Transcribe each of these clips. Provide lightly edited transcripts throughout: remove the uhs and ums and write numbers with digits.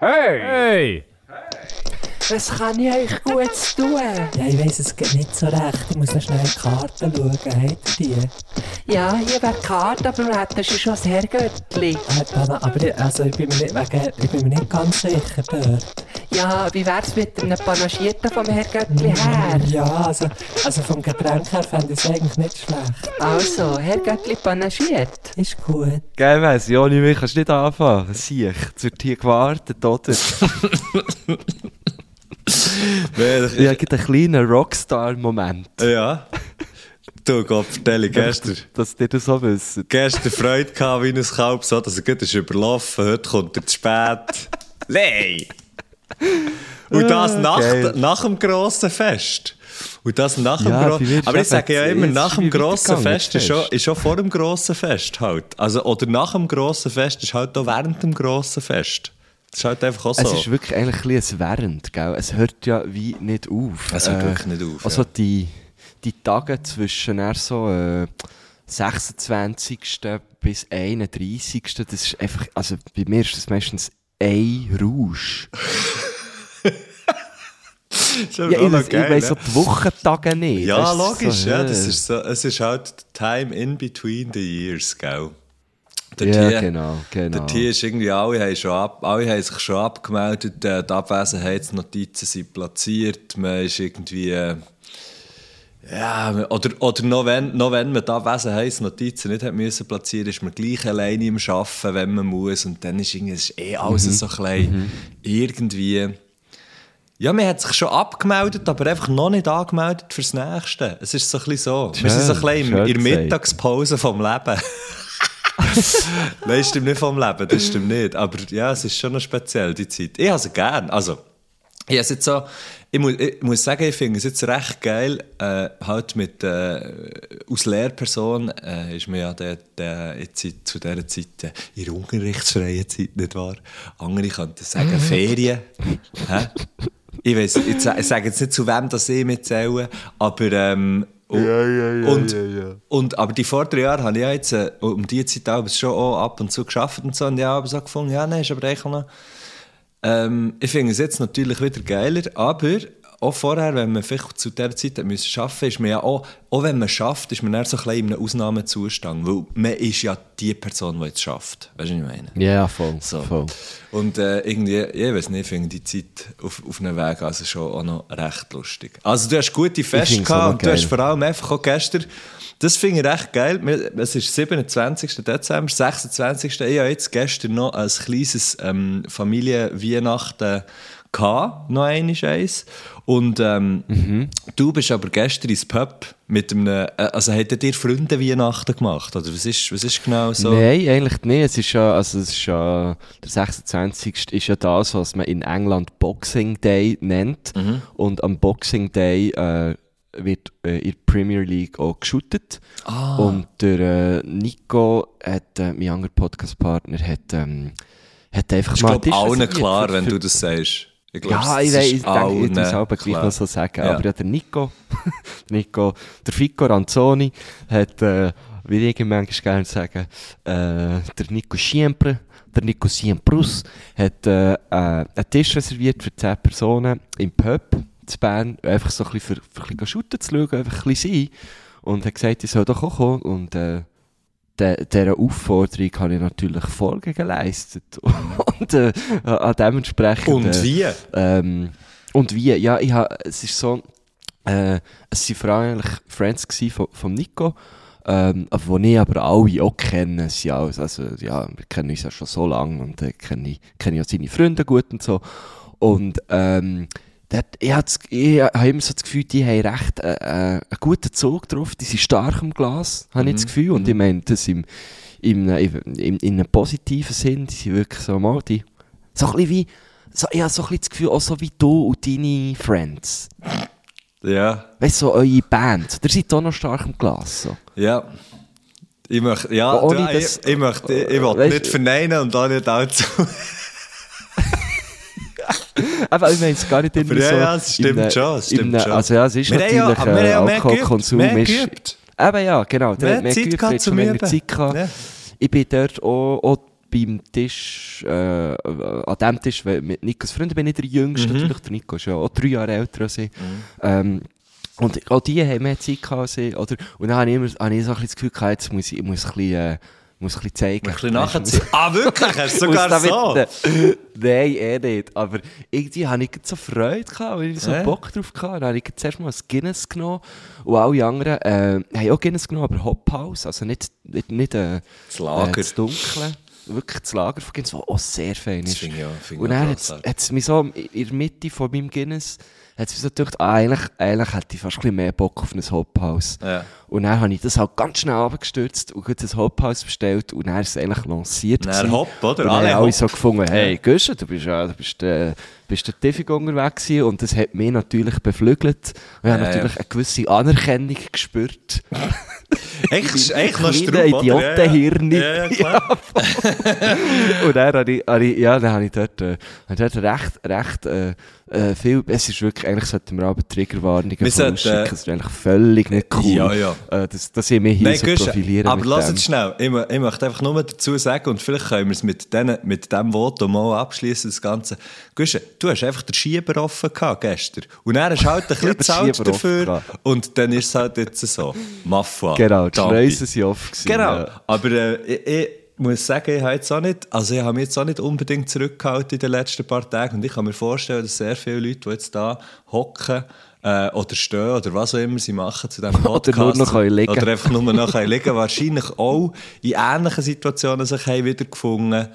Hey! Was kann ich euch Gutes tun? Ja, ich weiss es geht nicht so recht. Ich muss noch schnell in die Karten schauen. Habt ihr die? Ja, hier wäre die Karte, aber wir hätten schon das Herrgöttli. Aber ich bin mir nicht ganz sicher dort. Ja, wie wär's mit einem Panagierten vom Herrgöttli her? Ja, also vom Getränk her fände ich es eigentlich nicht schlecht. Also, Herrgöttli panagiert. Ist gut. Geil, weiss, Joni, mich kannst du nicht anfangen. Sieh, es wird hier gewartet, oder? Ich habe einen kleinen Rockstar-Moment. Ja. Du, Gott, vertelle, gestern. Dass ihr das so wisst. Gestern Freude gehabt wie ein Kalb, so, dass er gut ist überlaufen. Heute kommt er zu spät. Nein! Und das nach dem grossen Fest. Und das nach dem aber ich sage ja immer, nach dem grossen Fest ist schon vor dem grossen Fest halt. Also, oder nach dem grossen Fest ist halt auch während dem grossen Fest. Das ist halt einfach auch so. Es ist wirklich eigentlich ein bisschen Während, gell? Es hört ja wie nicht auf. Es hört wirklich nicht auf. Also die Tage zwischen 26. bis 31. Das ist einfach, also bei mir ist das meistens ein Rausch. Ich weiss so die Wochentage nicht. Ja, weißt, logisch, so, ja. Das ist so, es ist halt time in between the years, gell? Ja, genau. Dort hier ist irgendwie, alle haben sich schon abgemeldet, die Abwesenheitsnotizen sind platziert, man ist irgendwie, oder noch wenn man die Abwesenheitsnotizen nicht hat müssen platzieren, ist man gleich alleine im Arbeiten, wenn man muss, und dann ist irgendwie, ist alles so ein bisschen irgendwie, ja, man hat sich schon abgemeldet, aber einfach noch nicht angemeldet fürs Nächste. Es ist so ein bisschen so. Wir sind so ein bisschen in der Mittagspause vom Leben. Nein, das stimmt nicht vom Leben, das stimmt nicht. Aber ja, es ist schon noch speziell, die Zeit. Ich habe sie gern. Also, ich muss sagen, ich finde es jetzt recht geil, halt mit, aus Lehrperson ist man ja jetzt zu dieser Zeit in der unterrichtsfreien Zeit, nicht wahr? Andere könnten sagen Ferien. Ich weiss, ich sage jetzt nicht, zu wem das ich mitzähle, aber aber die vorderen Jahre habe ich ja jetzt um die Zeit auch schon auch ab und zu gearbeitet und so, und ich habe so gefunden, ja, nein, ist aber eigentlich noch, ich finde es jetzt natürlich wieder geiler, aber auch vorher, wenn man vielleicht zu dieser Zeit arbeiten musste, ist man ja auch wenn man schafft, ist man eher so ein bisschen in einem Ausnahmezustand, weil man ist ja die Person, die jetzt schafft. Weißt du, was ich meine? Ja, voll. So. Voll. Und irgendwie, ich weiß nicht, ich finde die Zeit auf einem Weg also schon auch noch recht lustig. Also du hast gute Feste gehabt und du hast vor allem einfach auch gestern, das finde ich recht geil, es ist 27. Dezember, 26. Ich habe jetzt gestern noch ein kleines Familienweihnachten gehabt, noch eins. Und du bist aber gestern ins Pub mit einem, also hättet ihr Freunde Weihnachten gemacht? Oder was ist genau so? Nein, eigentlich nicht. Der 26. ist ja das, was man in England Boxing Day nennt. Und am Boxing Day wird in der Premier League auch geshootet. Und der Nico, mein anderer Podcast-Partner, hat einfach mal... Ich glaube, allen klar, wenn du das sagst. Ich glaub, ja, ich denke, ich muss es aber gleich noch so sagen. Ja. Aber ja, der Nico, der Fico Ranzoni hat, wie ich manchmal gerne sagen, der Nico Siempre hat einen Tisch reserviert für 10 Personen im Pub zu Bern, einfach so ein bisschen für ein bisschen shooten zu schauen, einfach ein bisschen sein. Und hat gesagt, ich soll doch auch kommen. Und dieser Aufforderung habe ich natürlich Folge geleistet. Und dementsprechend... Und wie? Ja, es ist so... es waren vor allem eigentlich Friends von Nico, die ich aber alle auch kenne. Ja, wir kennen uns ja schon so lange und kenne ja seine Freunde gut und so. Und ich habe immer so das Gefühl, die haben recht einen guten Zug drauf, die sind stark im Glas, habe ich das Gefühl. Und ich meine das in einem positiven Sinn, die sind wirklich so mal die, so ein bisschen wie, so, ich habe so ein bisschen das Gefühl, auch so wie du und deine Friends. Ja. Weißt du, so eure Band, ihr seid auch noch stark im Glas. So. Ja. Ich will nicht verneinen und auch nicht allzu... Aber ich meine es gar nicht immer so... Ja, es stimmt schon. Also ja, es ist natürlich Alkoholkonsum. Mehr geübt. Eben ja, genau. Mehr Zeit gehabt zum Üben. Ich bin dort auch beim Tisch, an dem Tisch mit Nikos Freunden bin ich der Jüngste, natürlich. Der Nico ist ja auch 3 Jahre älter als ich. Und auch die haben mehr Zeit gehabt als ich, oder? Und dann habe ich so ein bisschen das Gefühl gehabt, jetzt muss ich ein bisschen zeigen. Ein bisschen nachziehen. Wirklich? Hast du sogar so? Nein, nicht. Aber irgendwie hatte ich so Freude gehabt, weil ich so Bock drauf hatte. Dann habe ich zuerst mal ein Guinness genommen. Und alle anderen haben auch Guinness genommen, aber Hop House. Also nicht das Lager. Das Dunkle. Wirklich das Lager von Guinness, das auch sehr fein ist. Find und dann hat es mich so in der Mitte von meinem Guinness hat es mir so gedacht, eigentlich hätte ich fast ein bisschen mehr Bock auf ein Hophaus. Ja. Und dann habe ich das halt ganz schnell runtergestürzt und ein Hophaus bestellt und dann ist es eigentlich lanciert. Dann Hop, oder? Und dann haben alle so gefunden, hey, Güsche, du bist der Tiffig unterwegs gewesen. Und das hat mich natürlich beflügelt. Und ich habe natürlich eine gewisse Anerkennung gespürt. Echt noch Strupp, Idiotenhirni. Ja, klar. Und dann habe ich dort recht viel, es ist wirklich, eigentlich sollten wir aber Triggerwarnungen vorausschicken, das ist eigentlich völlig nicht cool, dass ich mich hier so profilieren. Aber lass jetzt schnell, ich möchte einfach nur dazu sagen, und vielleicht können wir es mit dem Votum mal abschließen, das Ganze. Guschen, du hast einfach den Schieber offen gehabt gestern. Und dann hast du halt ein bisschen gezahlt dafür. Und dann ist es halt jetzt so. Mafia. Genau, die Schleuse sind offen gewesen. Genau, ja. Aber ich muss sagen, ich habe mich jetzt auch nicht unbedingt zurückgehalten in den letzten paar Tagen. Und ich kann mir vorstellen, dass sehr viele Leute, die jetzt da hocken oder stehen oder was auch immer sie machen zu diesem Podcast. Oder nur noch liegen. Oder einfach nur noch liegen. Wahrscheinlich auch in ähnlichen Situationen sich wiedergefunden.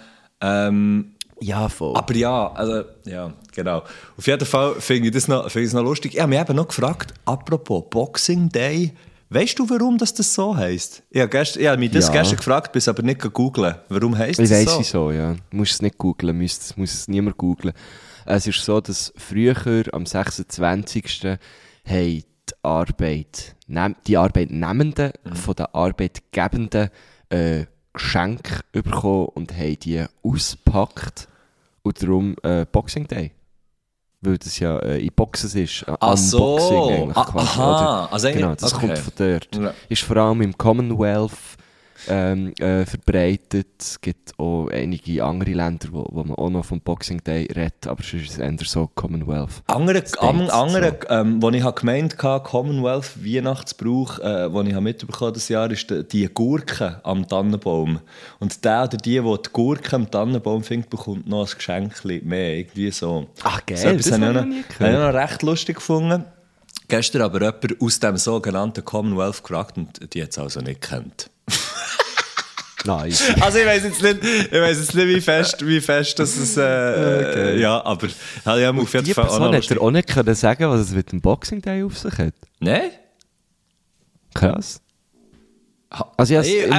Ja, voll. Aber ja, also, ja, genau. Auf jeden Fall finde ich es noch lustig. Ich habe mich eben noch gefragt, apropos Boxing Day, weißt du, warum das so heisst? Ich habe mich das gestern gefragt, bis aber nicht googeln. Warum heisst das so? Ich weiss wieso, ja. Du musst es nicht googeln, muss es niemand googeln. Es ist so, dass früher am 26. haben die Arbeitnehmenden von den Arbeitgebenden Geschenke bekommen und haben die ausgepackt. Und darum Boxing Day. Weil das ja in Boxen ist. So. Eigentlich quasi. Aha. Also genau, das kommt von dort. Ja. Ist vor allem im Commonwealth verbreitet. Es gibt auch einige andere Länder, wo man auch noch vom Boxing Day redet, aber es ist eher so Commonwealth. Andere, wo ich gemeint habe, Commonwealth Weihnachtsbrauch, wo ich mitbekommen das Jahr, ist die Gurke am Tannenbaum. Und der oder die Gurke am Tannenbaum findet, bekommt noch ein Geschenk mehr. Irgendwie so. Ach geil, das habe ich noch recht lustig gefunden. Gestern aber jemand aus dem sogenannten Commonwealth gefragt und die hat es also nicht gekannt. Nice. Also ich weiss jetzt nicht, wie fest das es, okay. Ja, aber ich habe auf jeden Fall auch noch lustig. Hat er auch nicht können sagen, was es mit dem Boxing Day auf sich hat? Nein? Krass. Also ich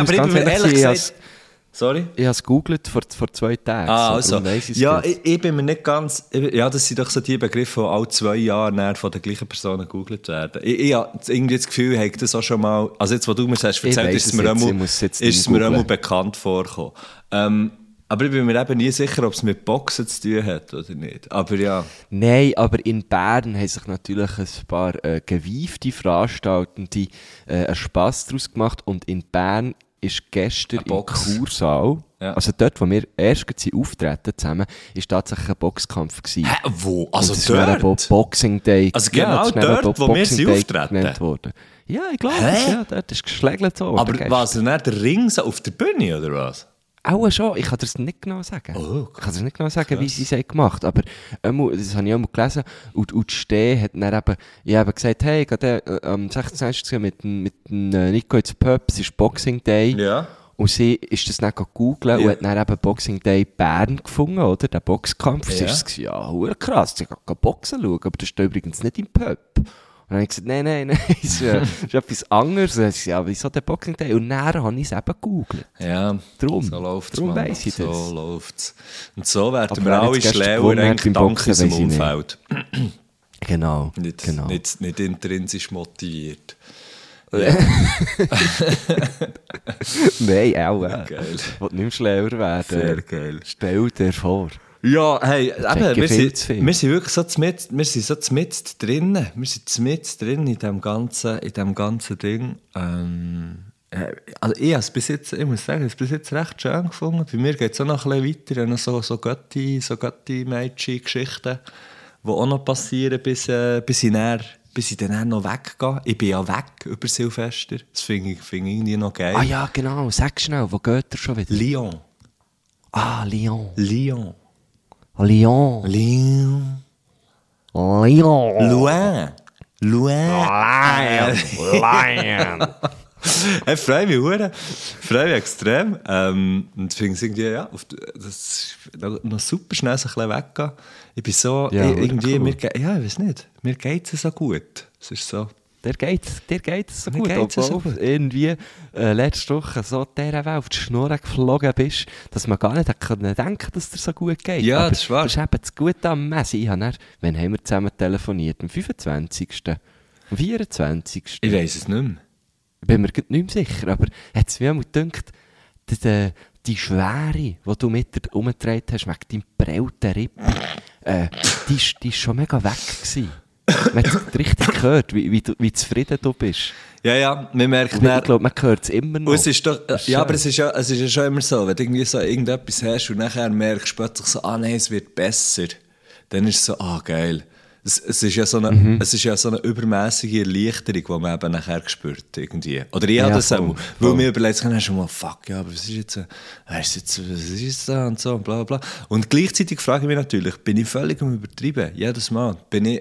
habe es gegoogelt vor 2 Tagen. Also. Ja, ich bin mir nicht ganz... Ja, das sind doch so die Begriffe, die alle 2 Jahre von der gleichen Person gegoogelt werden. Ich habe irgendwie das Gefühl, ich habe das auch schon mal... Also jetzt, wo du mir hast erzählt, ist es mir auch bekannt vorgekommen. Aber ich bin mir eben nie sicher, ob es mit Boxen zu tun hat oder nicht. Aber ja. Nein, aber in Bern haben sich natürlich ein paar gewiefte Veranstaltende einen Spass daraus gemacht. Und in Bern ist gestern im Kursaal, also dort, wo wir erst auftreten zusammen, ist tatsächlich ein Boxkampf gewesen. Hä, wo? Also und dort? Boxing Day. Also genau dort, wo wir sie auftreten? Worden. Ja, ich glaube, dort ist geschlägelt so. Aber was, nicht der Ring auf der Bühne, oder was? Auch schon, ich kann dir das nicht genau sagen. Ich kann dir nicht genau sagen, wie sie es gemacht haben. Aber das habe ich auch mal gelesen. Und die Steh hat dann eben gesagt, hey, gerade am 16. mit Nico ins Pub, es ist Boxing Day. Ja. Und sie ist das dann gegoogelt und hat dann eben Boxing Day Bern gefunden, oder? Der Boxkampf. Sie ist ja, krass, sie kann Boxen schauen, aber das ist übrigens nicht im Pub. Und dann habe ich gesagt, nein, es ist etwas anderes. Und ich ja, wieso der Boxing Day? Und dann habe ich es eben gegoogelt. Ja, darum weiss ich das. So läuft's. Und so werden wir alle schlauer dank unserem Umfeld. Genau. Nicht intrinsisch motiviert. Ja. Nein, auch. Geil. Ich will nicht mehr schlauer werden. Sehr geil. Stell dir vor. Ja, hey, wir sind wirklich so mit drin. Wir sind mit drin in dem ganzen Ding. Also ich habe es bis jetzt, ich muss sagen, ich habe es bis jetzt recht schön gefunden. Bei mir geht es auch noch ein bisschen weiter. Ich habe noch so Götti-Mädchen-Geschichten, die auch noch passieren, bis ich dann noch weggehe. Ich bin ja weg über Silvester. Das finde ich irgendwie noch geil. Ah ja, genau. Sag schnell, wo geht er schon wieder? Lyon. Ah, Lyon. Lyon. Lyon. Lyon. Lyon. Loin. Lion. Ich freue mich hure, freue mich extrem. Und finde es irgendwie, ja, das ist noch super schnell so ein bisschen weggehen. Ich bin so, Ja, irgendwie, cool. ich weiß nicht, mir geht es so gut. Es ist so. Dir geht's so Mir gut, geht's so obwohl gut. du irgendwie letzte Woche so dieser Welt auf die Schnur geflogen bist, dass man gar nicht denken konnte, dass es dir so gut geht. Ja, Aber das ist wahr. Das ist eben das Gute am Messi. Ich habe dann, wann haben wir zusammen telefoniert? Am 25. Am 24. Ich weiss es nicht mehr. Bin mir grad nicht mehr sicher, aber hat es mir auch gedacht, die Schwere, die du mit dir umgetragen hast, wegen deinem prellten Rippen, die ist schon mega weg gewesen. Man hat richtig gehört, wie zufrieden du bist. Ja, man merkt Und ich glaube, man hört es immer noch. Und es ist doch, Das ist ja, schön. aber es ist ja schon immer so, wenn du irgendwie so irgendetwas hast und nachher merkst du plötzlich so, nein, es wird besser, dann ist es so, geil. Es ist ja so eine übermäßige Erleichterung, die man eben nachher spürt, irgendwie. Oder ich habe das voll, auch, weil mir überlegt, dann schon mal, fuck, ja, aber was ist jetzt da und so und bla bla. Und gleichzeitig frage ich mich natürlich, bin ich völlig übertrieben? Jedes Mal.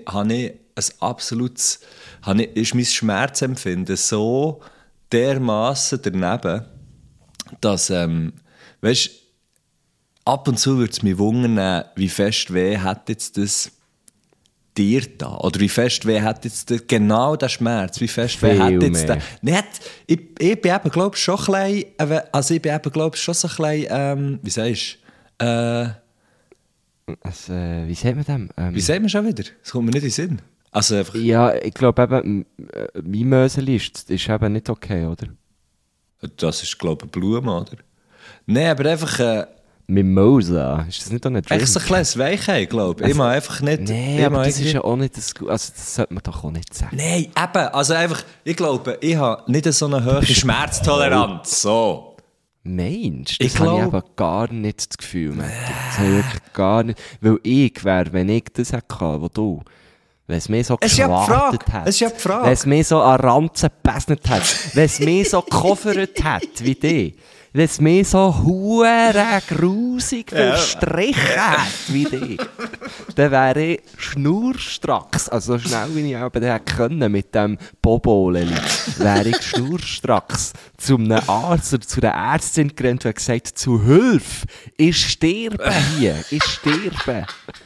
Ist mein Schmerzempfinden so dermassen daneben, dass, weißt, ab und zu würde es mich wundern, wie fest weh hat jetzt das dir da? Oder wie fest weh hat jetzt genau der Schmerz? Wie fest weh hat jetzt der? Nicht, ich bin eben, glaube ich, schon ein bisschen, also ich bin eben, glaube ich, schon so ein bisschen, wie sagst du? Wie sagt man dem? Wie sagt man schon wieder? Das kommt mir nicht in den Sinn. Also einfach, Ja, ich glaube eben, mein Möseli ist eben nicht okay, oder? das ist, glaube ich, eine Blume, oder? Nein, aber einfach, Mimosa, ist das nicht auch ein Drink? echt so ein kleines Weichheit, glaube ich. Ich mag einfach nicht... Nein, ich aber mag das ist irgendwie- ja auch nicht das Gute. Also das sollte man doch auch nicht sagen. Nein, eben, also einfach, ich glaube, ich habe nicht so eine hohe Schmerztoleranz, so. Meinst du? Ich Das habe ich glaub- eben gar nicht das Gefühl, Matti. Das habe ich wirklich gar nicht. Weil ich wäre, wenn ich das hätte, wo du... Wenn es mir so Es ist ja die geschwartet Frage. hat. Es ist ja die Frage. Wenn es mir so an Ranzen gebesnet hat. Wenn es mir so gecovert hat, wie dich. Wenn es mir so hure grusig verstrichen hat, wie dich. Dann wäre ich schnurstracks. Also so schnell, wie ich aber den hätte können mit dem Boboleli. Wäre ich schnurstracks zu einem Arzt oder zu einer Ärztin gerannt und gesagt, zu Hilfe! Ich sterbe hier! Ich sterbe!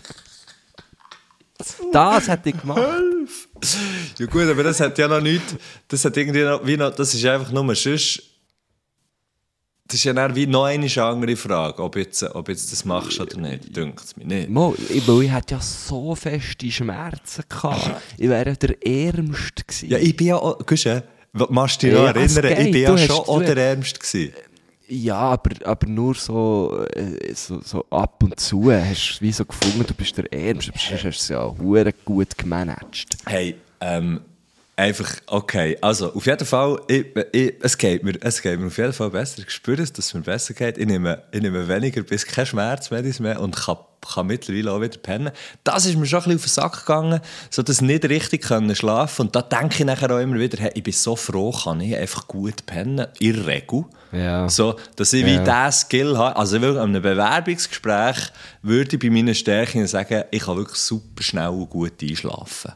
Das hätte ich gemacht. Ja gut, aber das hat ja noch nichts, das hat irgendwie noch, das ist einfach nur sonst, das ist ja dann wie noch eine andere Frage, ob jetzt das machst oder nicht, dünkt es mir nicht. Weil ich hatte ja so feste Schmerzen gehabt. Ich wäre der Ärmste gewesen. Ja, ich bin ja auch, Guschen, machst du dich noch Ja, es erinnern, ich geht, bin du ja hast- schon auch du- der Ärmste gewesen. Ja, aber nur so ab und zu hast du wie so gefunden, du bist der Ärmste, aber sonst hast du es ja hure gut gemanagt. Hey, einfach, okay, also auf jeden Fall, es geht mir auf jeden Fall besser. Ich spüre es, dass es mir besser geht. Ich nehme weniger bis kein Schmerzmedizin mehr und kann mittlerweile auch wieder pennen. Das ist mir schon ein bisschen auf den Sack gegangen, so dass ich nicht richtig schlafen konnte. Und da denke ich nachher auch immer wieder, hey, ich bin so froh, kann ich einfach gut pennen, in der Regel. Ja. So, dass ich wie diesen Skill habe. Also wirklich an einem Bewerbungsgespräch würde ich bei meinen Stärken sagen, ich kann wirklich super schnell und gut einschlafen.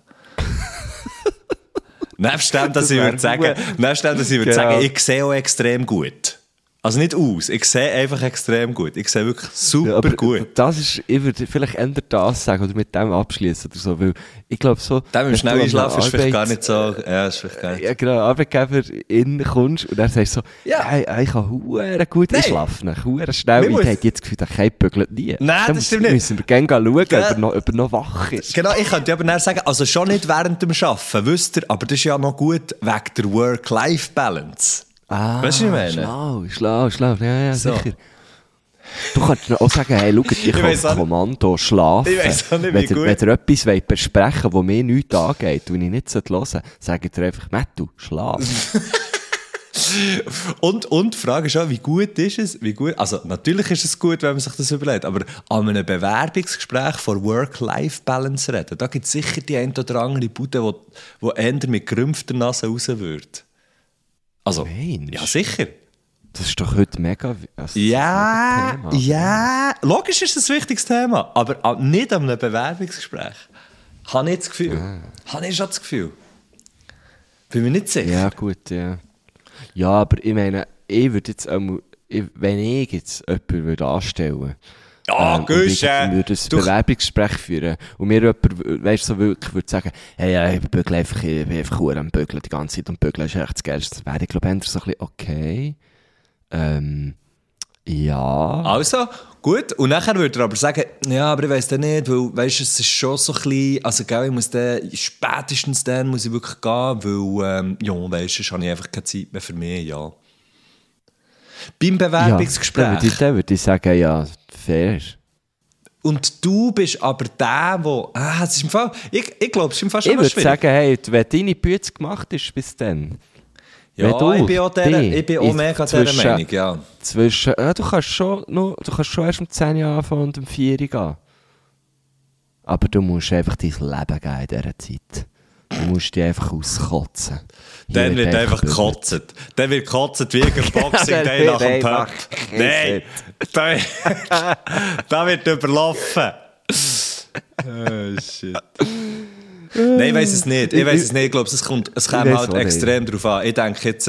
Nebst dem, dass ich würde sagen, Genau. ich sehe auch extrem gut. Also nicht aus, ich sehe einfach extrem gut. Ich sehe wirklich super aber gut. Das ist, ich würde vielleicht eher das sagen oder mit dem abschließen oder so, weil ich glaube so... Dem wenn schnell du an einschlafen ist eine vielleicht gar Arbeits- nicht so... Ja, ist vielleicht gar nicht. Ja, genau, Arbeitgeber kommst und dann sagst du so, Ja. hey, ich kann hure gut Nein. schlafen, hure schnell. Man Ich muss- hätte jetzt das Gefühl, der Kai bügelt nie. Nein, Dann das stimmt nicht. müssen wir gerne schauen, Gell? ob er noch wach ist. Genau, ich könnte aber dann sagen, also schon nicht während dem Arbeiten, wisst ihr, aber das ist ja noch gut wegen der Work-Life-Balance. Ah, Weißt du, was ich meine? Schlau, ja, So. sicher. Du kannst auch sagen, hey, schau, ich kann weiss auf auch nicht- Kommando schlafen. Ich weiss auch nicht, wie wenn gut. ihr etwas wollt besprechen wollt, das mir nichts angeht und ich nicht hören sollte, sagt ihr einfach, Mattu, schlaf. Und die Frage ist auch, wie gut ist es? Also natürlich ist es gut, wenn man sich das überlegt, aber an einem Bewerbungsgespräch von Work-Life-Balance reden, da gibt es sicher die ein oder andere Bude, wo eher mit gerümpfter Nase raus würde. Also, Mensch. ja sicher. Das ist doch heute mega... Also Ja, mega Thema. ja. Logisch ist das ein wichtiges Thema, aber nicht an einem Bewerbungsgespräch. Habe ich das Gefühl. Habe ich schon das Gefühl. Bin mir nicht sicher. Ja, gut, ja. Ja, aber ich meine, ich würde jetzt einmal, wenn ich jetzt jemanden würde anstellen Ja, und ich Güsche. würde ein Bewerbungsgespräch führen und mir jemand, weißt du, so wirklich würde sagen, hey, ja, ich bin einfach verdammt am Bügeln die ganze Zeit und Bügeln ist echt das Geilste. Das wäre, ich glaube, eher so ein bisschen okay. Ja. Also, gut. Und nachher würde er aber sagen, ja, aber ich weiss dann nicht, weil, weißt du, es ist schon so ein bisschen, also, gell, ich muss dann, spätestens dann muss ich wirklich gehen, weil, ja, weißt du, sonst habe ich einfach keine Zeit mehr für mich, ja. Beim Bewerbungsgespräch. Ja, dann würde ich sagen, ja, fair. Und du bist aber der, es ist im Fall, ich glaube, es ist im Fall schon Ich würde schwierig. sagen, hey, wenn deine Bütze gemacht ist bis dann, Ja, wenn du ich bin auch, ich bin auch mega dieser zwischen- Meinung, ja. ja, du kannst schon erst um 10 Uhr anfangen und um 4 Uhr gehen. Aber du musst einfach dein Leben geben in dieser Zeit. Du musst dich einfach auskotzen. Hier Dann wird einfach gebügelt. gekotzt. Dann wird gekotzt wie ein Boxing Day nach dem Pub. Nein, da wird überlaufen. Oh, shit. Nein, ich weiss es nicht. Ich glaube, es käme weiss halt auch extrem darauf an. Ich denke jetzt...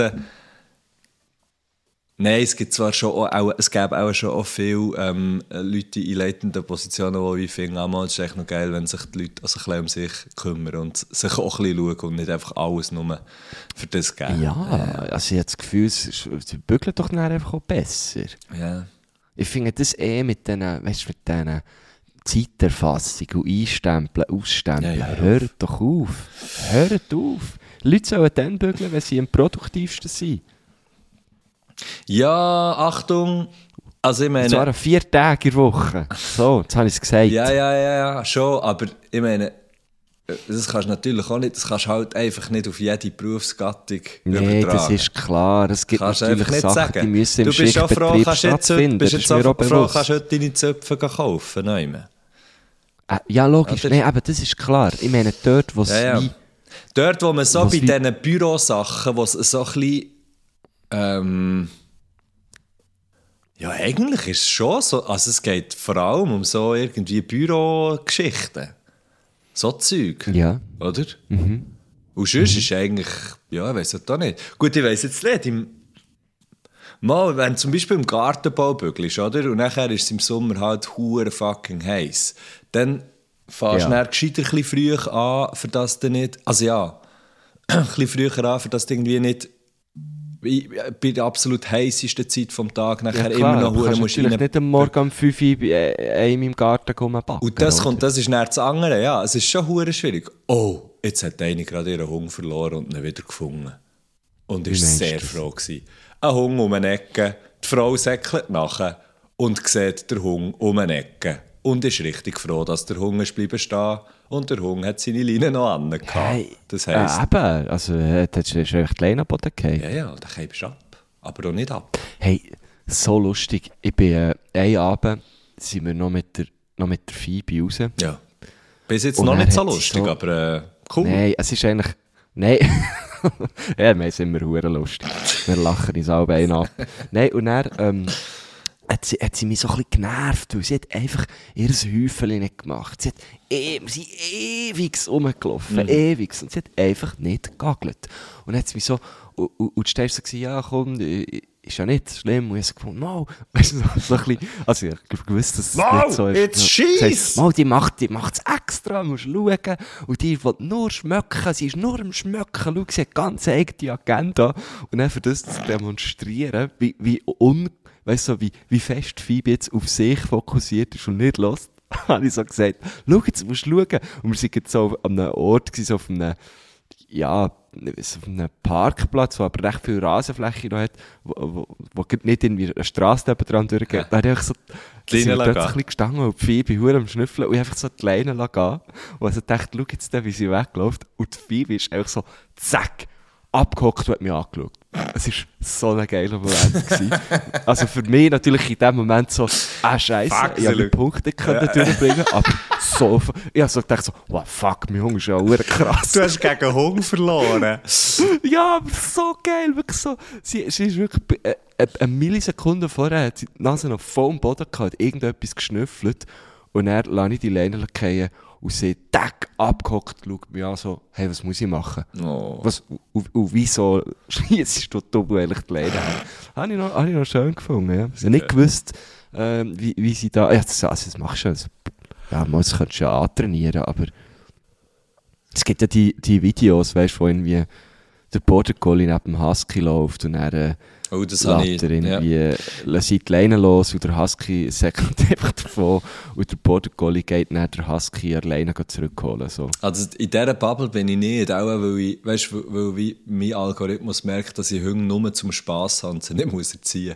Nein, es gibt zwar schon auch, es gäbe auch schon auch viele Leute in leitenden Positionen, die ich finde, es ist echt noch geil, wenn sich die Leute also ein bisschen um sich kümmern und sich auch ein bisschen schauen und nicht einfach alles nur für das geben. Ja, also ich habe das Gefühl, sie bügeln doch dann einfach auch besser. Ja. Ich finde das mit diesen Zeiterfassung und Einstempeln, Ausstempeln. Ja, Hört doch auf. Hört auf. Leute sollen dann bügeln, wenn sie am produktivsten sind. Ja, Achtung. Also ich meine... Und zwar an 4 Tagen in der Woche. So, jetzt habe ich es gesagt. Ja, schon, aber ich meine, das kannst du natürlich auch nicht, das kannst du halt einfach nicht auf jede Berufsgattung Nein, übertragen. das ist klar. Es gibt Kannst du natürlich einfach nicht Sachen, sagen. die müssen im Du bist auch froh, Schichtbetrieb kannst jetzt stattfinden. bist Das jetzt ist mir auch auch froh, bewusst. kannst du heute deine Zöpfe kaufen. Nein. Ja, logisch. Oder? Nein, aber das ist klar. Ich meine, dort, wo es Ja. wie... Dort, wo man so Was bei wie- diesen Bürosachen, wo es so ein bisschen... ja, eigentlich ist es schon so. Also es geht vor allem um so irgendwie Bürogeschichten. So Zeug. Ja. Oder? Und sonst ist eigentlich... Ja, ich weiss es auch nicht. Gut, ich weiss jetzt nicht. Mal, wenn du zum Beispiel im Gartenbau bügelst, oder? Und nachher ist es im Sommer halt hure fucking heiß. Dann fährst du Ja. dann gescheiter ein bisschen früh an, für das du nicht... Also ja, ein bisschen früher an, für das du irgendwie nicht... Bei der absolut heißesten Zeit vom Tag nachher Ja, klar, immer noch du hure kannst musst natürlich nicht am Morgen um 5 Uhr bei einem im Garten backen. Und das oder? das ist dann das andere, ja. Es ist schon hure schwierig. Oh, jetzt hat eine gerade ihren Hund verloren und ihn wieder gefunden. Und Wie ist meinst sehr du das? froh gewesen. Ein Hund um eine Ecke, die Frau säckelt nachher und sieht den Hund um eine Ecke. Und ist richtig froh, dass der Hund ist bleiben stehen und der Hund hat seine Leine noch an. Das heisst, Eben, also das ist einfach die Leine am Boden gefallen. ja, dann keibst du ab. Aber auch nicht ab. Hey, so lustig. Ich bin einen Abend, sind wir noch mit der Phoebe raus. Ja. Bis jetzt Und noch er nicht so hat sie lustig, so- aber cool. Nein, es ist eigentlich... Nein. Ja, wir sind immer hure lustig. Wir lachen uns alle Beine ab. Nein, und dann hat sie mich so ein bisschen genervt, weil sie hat einfach ihr Häufchen nicht gemacht. Sie sind ewig rumgelaufen, ewig. Und sie hat einfach nicht gegagelt. Und dann hat sie mich so... Und Steffi so gesagt, ja komm, ist ja nicht schlimm. Und ich so gefunden, no. Weißt du, so ein bisschen... Also ich gewusst, dass es nicht so ist. jetzt schieß! Mal, die macht es extra, musst schauen. Und die will nur schmecken, sie ist nur am Schmecken. Schau, sie hat ganz eigene Agenda. Und dann für das zu demonstrieren, weißt du, wie fest Phoebe jetzt auf sich fokussiert ist und nicht lässt, habe ich so gesagt, schau, jetzt musst du schauen. Und wir waren jetzt so an einem Ort, so auf einem, ja, so auf einem Parkplatz, wo aber recht viel Rasenfläche noch hat, wo nicht irgendwie eine Strasse dran durchgeht. Da habe ich so, Die Leine plötzlich lassen. ein bisschen gestanden und die Phoebe hure am Schnüffeln und ich einfach so die Leine gehen. Und also dachte, schau jetzt, wie sie wegläuft. Und die Phoebe ist einfach so, zack, abgehockt und hat mich angeschaut. Es war so ein geiler Moment gewesen. Also für mich natürlich in dem Moment so, Scheiße, ich habe die Punkte können durchbringen, aber so, ich habe so gedacht, wow, fuck, mein Hunger ist ja auch krass. Du hast gegen Hunger verloren. Ja, aber so geil, wirklich so. Sie ist wirklich, eine Millisekunde vorher hat sie die Nase noch voll am Boden gehabt, hat irgendetwas geschnüffelt und dann lasse ich die Leine fallen und sie tack abgehockt, schaut mich an so, hey, was muss ich machen? Oh. Was, und wieso schliessest du dumm eigentlich die Leine her? Habe ich noch schön gefunden, ja. Ich habe nicht gewusst, wie sie da, ja, das machst du ja, das könntest du ja antrainieren, aber es gibt ja die Videos, weißt du, wo irgendwie der Border Collie neben dem Husky läuft und dann das habe ich, lässt sie die Leine los und der Husky sagt einfach davon und der Border Collie geht dann der Husky alleine zurückholen. So. Also in dieser Bubble bin ich nicht, auch weil wie mein Algorithmus merkt, dass ich Hunger nur zum Spass habe und sie nicht muss erziehen.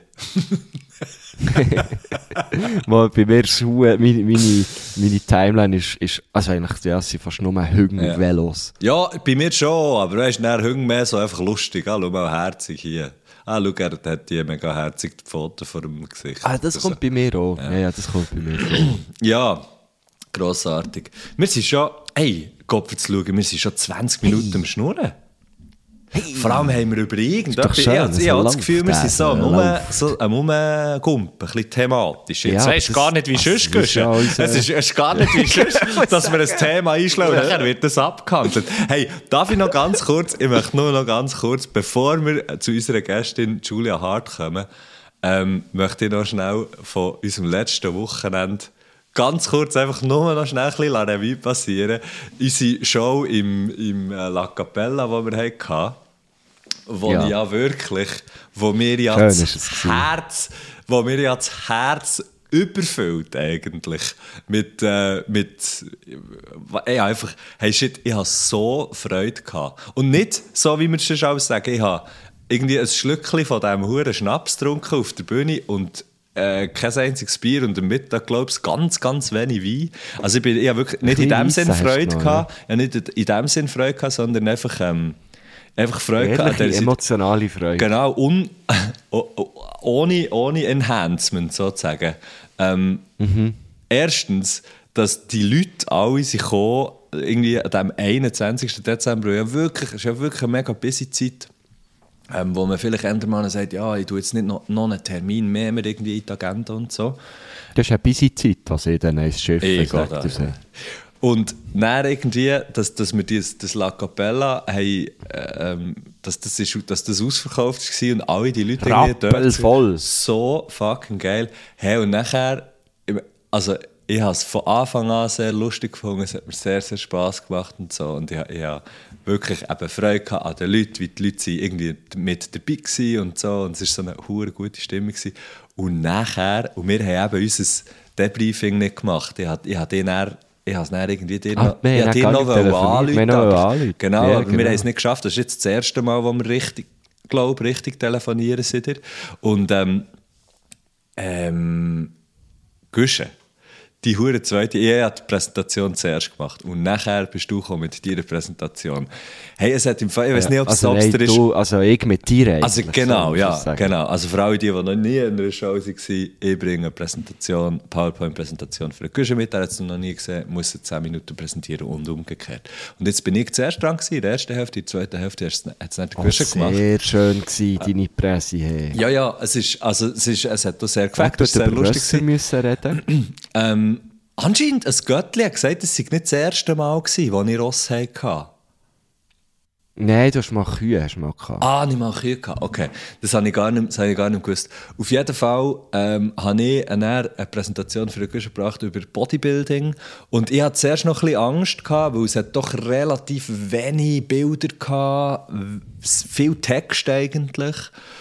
Mal, bei mir ist meine Timeline ist also eigentlich, ja, sind fast nur Hunger-Velos. Ja, bei mir schon, aber weißt du, Hunger mehr so einfach lustig. Schau mal, herzig hier. Schau, er hat die mega herzig die Pfoten vor dem Gesicht. Das kommt bei mir auch. Ja, das kommt bei mir schon. Ja, grossartig. Wir sind schon, Gott zu schauen, wir sind schon 20 Minuten am Schnurren. Hey. Vor allem haben wir über irgendetwas. Ich habe das Gefühl, wir sind so am Rumgumpen, ein bisschen thematisch. Jetzt weisst du gar nicht, wie sonst gehst. Es ist gar nicht wie sonst, dass wir ein Thema einschlagen und nachher wird das abgehandelt. Hey, darf ich noch ganz kurz, ich möchte nur noch ganz kurz, bevor wir zu unserer Gästin Julia Hart kommen, möchte ich noch schnell von unserem letzten Wochenende ganz kurz einfach nur noch schnell ein bisschen Revue passieren. Unsere Show im La Capella, die wir hatten, wo mir ja das Herz überfüllt eigentlich. Ich hatte so Freude gehabt. Und nicht so, wie wir es schon sagen, ich habe irgendwie ein Schlückchen von diesem huren Schnaps getrunken auf der Bühne und kein einziges Bier und am Mittag, glaube ich, ganz, ganz wenig Wein. Also ich habe wirklich nicht in dem Sinn Freude gehabt, sondern einfach Freude gehabt. Emotionale Freude. Genau, ohne Enhancement sozusagen. Erstens, dass die Leute alle sich kommen, irgendwie an dem 21. Dezember, es ist ja wirklich eine mega busy Zeit. Wo man vielleicht mal sagt, ja, ich tue jetzt nicht noch einen Termin mehr irgendwie in die Agenda und so. Das ist eine busy Zeit, was ich dann ins Schiff sagt. Und dann irgendwie, dass wir das La Capella haben, dass das ausverkauft war und alle die Leute irgendwie dort voll. So fucking geil. Hey, und nachher, also ich habe es von Anfang an sehr lustig gefunden, es hat mir sehr, sehr Spass gemacht und so. Und ich habe wirklich eben Freude an den Leuten, wie die Leute irgendwie mit dabei waren und so. Und es war so eine hure gute Stimmung gewesen. Und nachher, und wir haben eben unser Debriefing nicht gemacht. Ich habe es dann irgendwie dir noch anrufen. Genau, aber wir haben es nicht geschafft. Das ist jetzt das erste Mal, wo wir richtig telefonieren sind. Und Güsche. Die hure zweite, ich habe die Präsentation zuerst gemacht und nachher bist du gekommen mit deiner Präsentation. Hey, es hat im Fall, ich weiß nicht, ob es ist. Also ich mit dir also genau, so, genau. Also für alle, die noch nie in einer Show waren, ich bringe eine Präsentation, PowerPoint-Präsentation für eine Küche mit, der hat es noch nie gesehen, muss 10 Minuten präsentieren und umgekehrt. Und jetzt bin ich zuerst dran gewesen, in der ersten Hälfte, in der zweiten Hälfte hat es nicht die Küche gemacht. Sehr schön gewesen, deine Presse. Hey. Ja, es hat auch sehr gefällt, es war sehr lustig gewesen. Müssen reden. Anscheinend, ein Göttli hat gesagt, es sei nicht das erste Mal gewesen, als ich Ross hatte. Nein, du hast mal Kühe gehabt. Nicht mal Kühe gehabt. Okay, das habe ich gar nicht gewusst. Auf jeden Fall habe ich eine Präsentation für eine Küche gebracht über Bodybuilding. Und ich hatte zuerst noch ein bisschen Angst gehabt, weil es hat doch relativ wenig Bilder gehabt, viel Text eigentlich.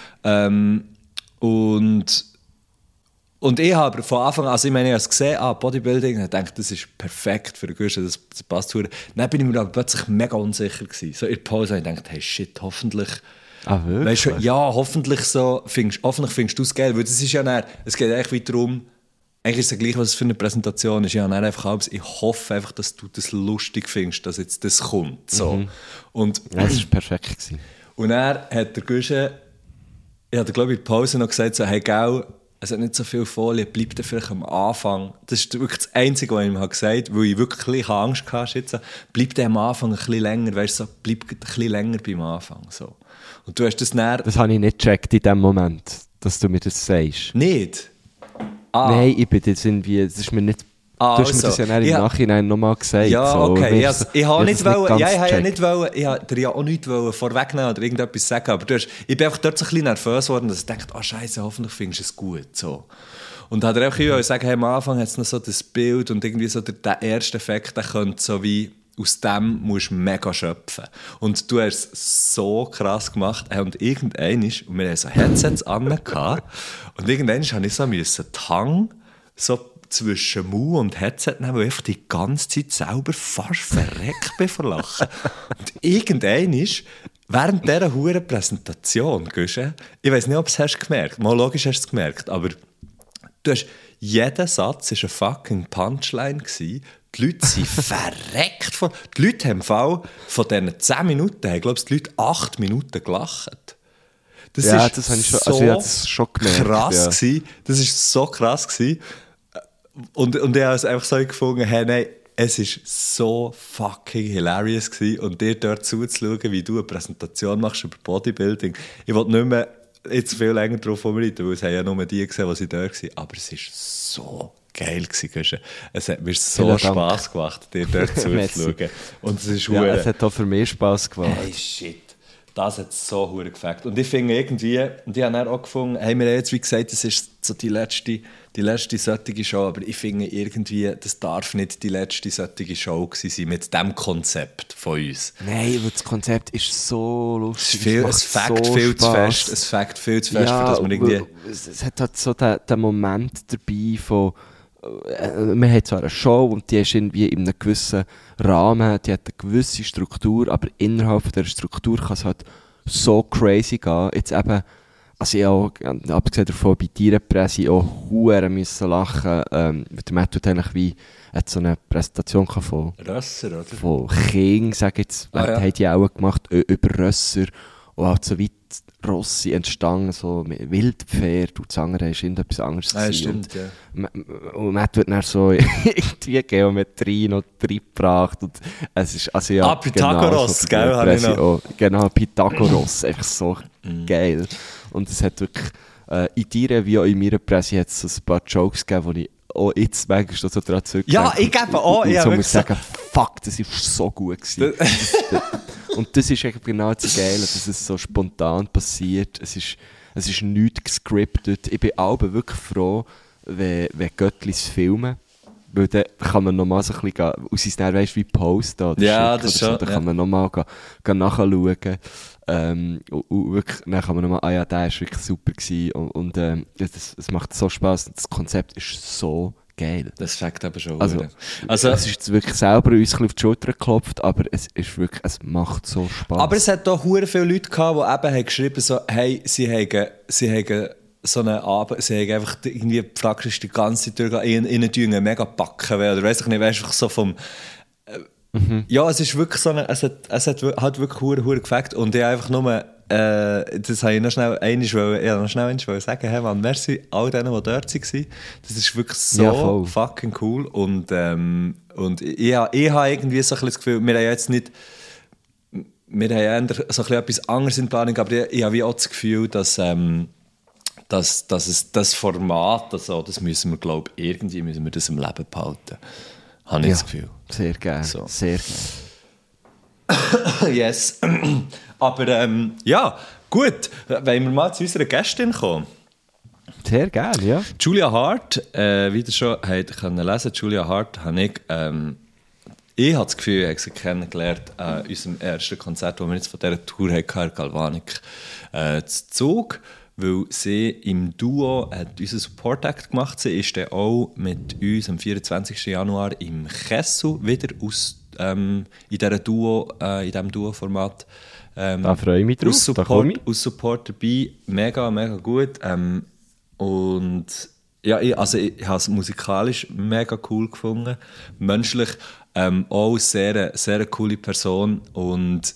Und ich habe von Anfang an, also ich meine, ich habe es gesehen, Bodybuilding, und ich dachte, das ist perfekt für den Guschen, das passt zu. Dann bin ich mir aber plötzlich mega unsicher gewesen. So in der Pause habe ich gedacht, hey shit, hoffentlich. Wirklich? Weißt du, ja, hoffentlich findest du es geil, weil das ist ja dann, es geht eigentlich wieder darum, eigentlich ist es gleich, was es für eine Präsentation ist. Ja, dann einfach alles, ich hoffe einfach, dass du das lustig findest, dass jetzt das kommt. So. Und, ja, das war perfekt gewesen. Und er hat der Guschen, ich hatte glaube ich in der Pause noch gesagt, so, hey, gell, es hat nicht so viel Folie, bleibt er vielleicht am Anfang. Das ist wirklich das Einzige, was ich ihm gesagt habe, weil ich wirklich Angst hatte. Bleibt er am Anfang ein bisschen länger, weißt du, so, bleibt ein bisschen länger beim Anfang. So. Und du hast das näher. Das habe ich nicht gecheckt in dem Moment, dass du mir das sagst. Nicht? Nein, ich bin jetzt irgendwie, das ist mir nicht. Du hast mir das ja im Nachhinein nochmal gesagt. Ja, so. okay. Ich habe nicht wollen, ich wollen, dir ja auch nicht vorwegnehmen oder irgendetwas sagen, aber ich bin einfach dort so ein bisschen nervös geworden, dass ich dachte, Scheiße, hoffentlich findest du es gut. So. Und hat er auch sagen, hey, am Anfang hat es noch so das Bild und irgendwie so der erste Effekt, der könnte so wie, aus dem musst du mega schöpfen. Und du hast es so krass gemacht. Und irgendwann ist, und wir haben so Headsets an, und irgendwann musste ich so die Hand so zwischen Mund und Headset nehmen, weil ich einfach die ganze Zeit selber fast verreckt bin vor Lachen. Und irgendwann ist, während dieser huren Präsentation, Guschen, ich weiss nicht, ob du es hast gemerkt, mal logisch hast du es gemerkt, aber du hast, jeder Satz war eine fucking Punchline gewesen. Die Leute sind verreckt von. Die Leute haben von diesen 10 Minuten, haben, glaube ich, die Leute 8 Minuten gelacht. Das ja, ist das habe ich schon, so also ich habe das schon gemerkt. Krass gewesen. Das ist so krass gewesen. Und ich habe es einfach so gefunden, hey, nein, es war so fucking hilarious gewesen. Und dir dort zuzuschauen, wie du eine Präsentation machst über Bodybuilding. Ich wollte nicht mehr jetzt viel länger drauf vorbereiten, weil es haben ja nur die gesehen, die da waren. Aber es war so geil gewesen. Es hat mir so Spass gemacht, dir dort zuzuschauen. Und es ist es hat auch für mich Spass gemacht. Hey, shit. Das hat so verdammt gefällt. Und ich finde irgendwie, und ich habe dann auch gefunden, hey, wir haben jetzt wie gesagt, das ist so die letzte solche Show, aber ich finde irgendwie, das darf nicht die letzte solche Show gewesen sein mit diesem Konzept von uns. Nein, weil das Konzept ist so lustig. Es fängt viel zu fest, für das man irgendwie... Es hat halt so den Moment dabei von... Man hat zwar eine Show und die ist irgendwie in einem gewissen Rahmen, die hat eine gewisse Struktur, aber innerhalb dieser Struktur kann es halt so crazy gehen. Jetzt eben, also ich auch, abgesehen davon, bei Tierenpresse auch verdammt müssen lachen. Der Matt tut eigentlich wie, hat so eine Präsentation von Rösser, oder? Von King, sag ich jetzt, haben die auch gemacht, über Rösser. Und halt so weit Rossi entstanden, so mit Wildpferd und das andere ist irgendetwas anderes. Ja, stimmt, ja. Und Matt wird dann so irgendwie Geometrie noch reingebracht und es ist, also ja... Pythagoras, genau, gell, habe ich noch. Genau, Pythagoras, einfach so geil. Und es hat wirklich, in dir wie auch in meiner Presse hat es so ein paar Jokes gegeben, die ich auch jetzt manchmal so daran zurückdenke. Ja, ich gebe auch. Und so muss ich sagen, fuck, das war so gut gewesen. Und das ist eigentlich genau das Geile, dass es so spontan passiert. Es ist nichts gescriptet. Ich bin auch wirklich froh, wenn Göttlis filmen. Weil dann kann man nochmal so ein bisschen, aus seinem Nerv, weißt du, wie posten oder ja, das so, schon. dann kann man nochmal nachschauen. Und wirklich, dann kann man nochmal, ja, der war wirklich super gewesen. Und es macht so Spass. Das Konzept ist so geil. Das fängt aber schon. Also es ist jetzt wirklich selber uns ein bisschen auf die Schulter geklopft, aber es ist wirklich, es macht so Spass. Aber es hat auch viele Leute gehabt, die eben haben geschrieben so, hey, sie haben so eine Abend, sie haben einfach irgendwie praktisch die ganze Zeit durch ihnen mega packen wollen, oder weiss ich nicht, weißt du, so vom... Ja, es ist wirklich so eine, es hat halt wirklich verdammt gefällt und ich einfach nur, das habe ich noch schnell einmal sagen, hey Mann, merci all denen, die dort waren. Das ist wirklich so fucking cool und ich habe irgendwie so ein bisschen das Gefühl, wir haben jetzt nicht, wir haben eher so ein etwas anderes in Planung, aber ich habe wie auch das Gefühl, dass es das Format, also, das müssen wir, glaube ich, irgendwie müssen wir das im Leben behalten. Habe ich das Gefühl. Sehr gerne, so. Sehr gerne. Yes. Aber ja, gut. Wollen wir mal zu unserer Gästin kommen? Sehr gerne, ja. Julia Hart, wie ihr schon habt können lesen, Julia Hart habe ich habe das Gefühl, ich habe sie kennengelernt an unserem ersten Konzert, das wir jetzt von dieser Tour hatten, Galvanik, zu Zug. Weil sie im Duo hat unseren Support-Act gemacht. Sie ist dann auch mit uns am 24. Januar im Kessel wieder in diesem Duo-Format. Da freue ich mich drauf. Aus Support dabei. Mega, mega gut. Und ja, ich habe es musikalisch mega cool gefunden. Menschlich auch sehr, sehr coole Person. Und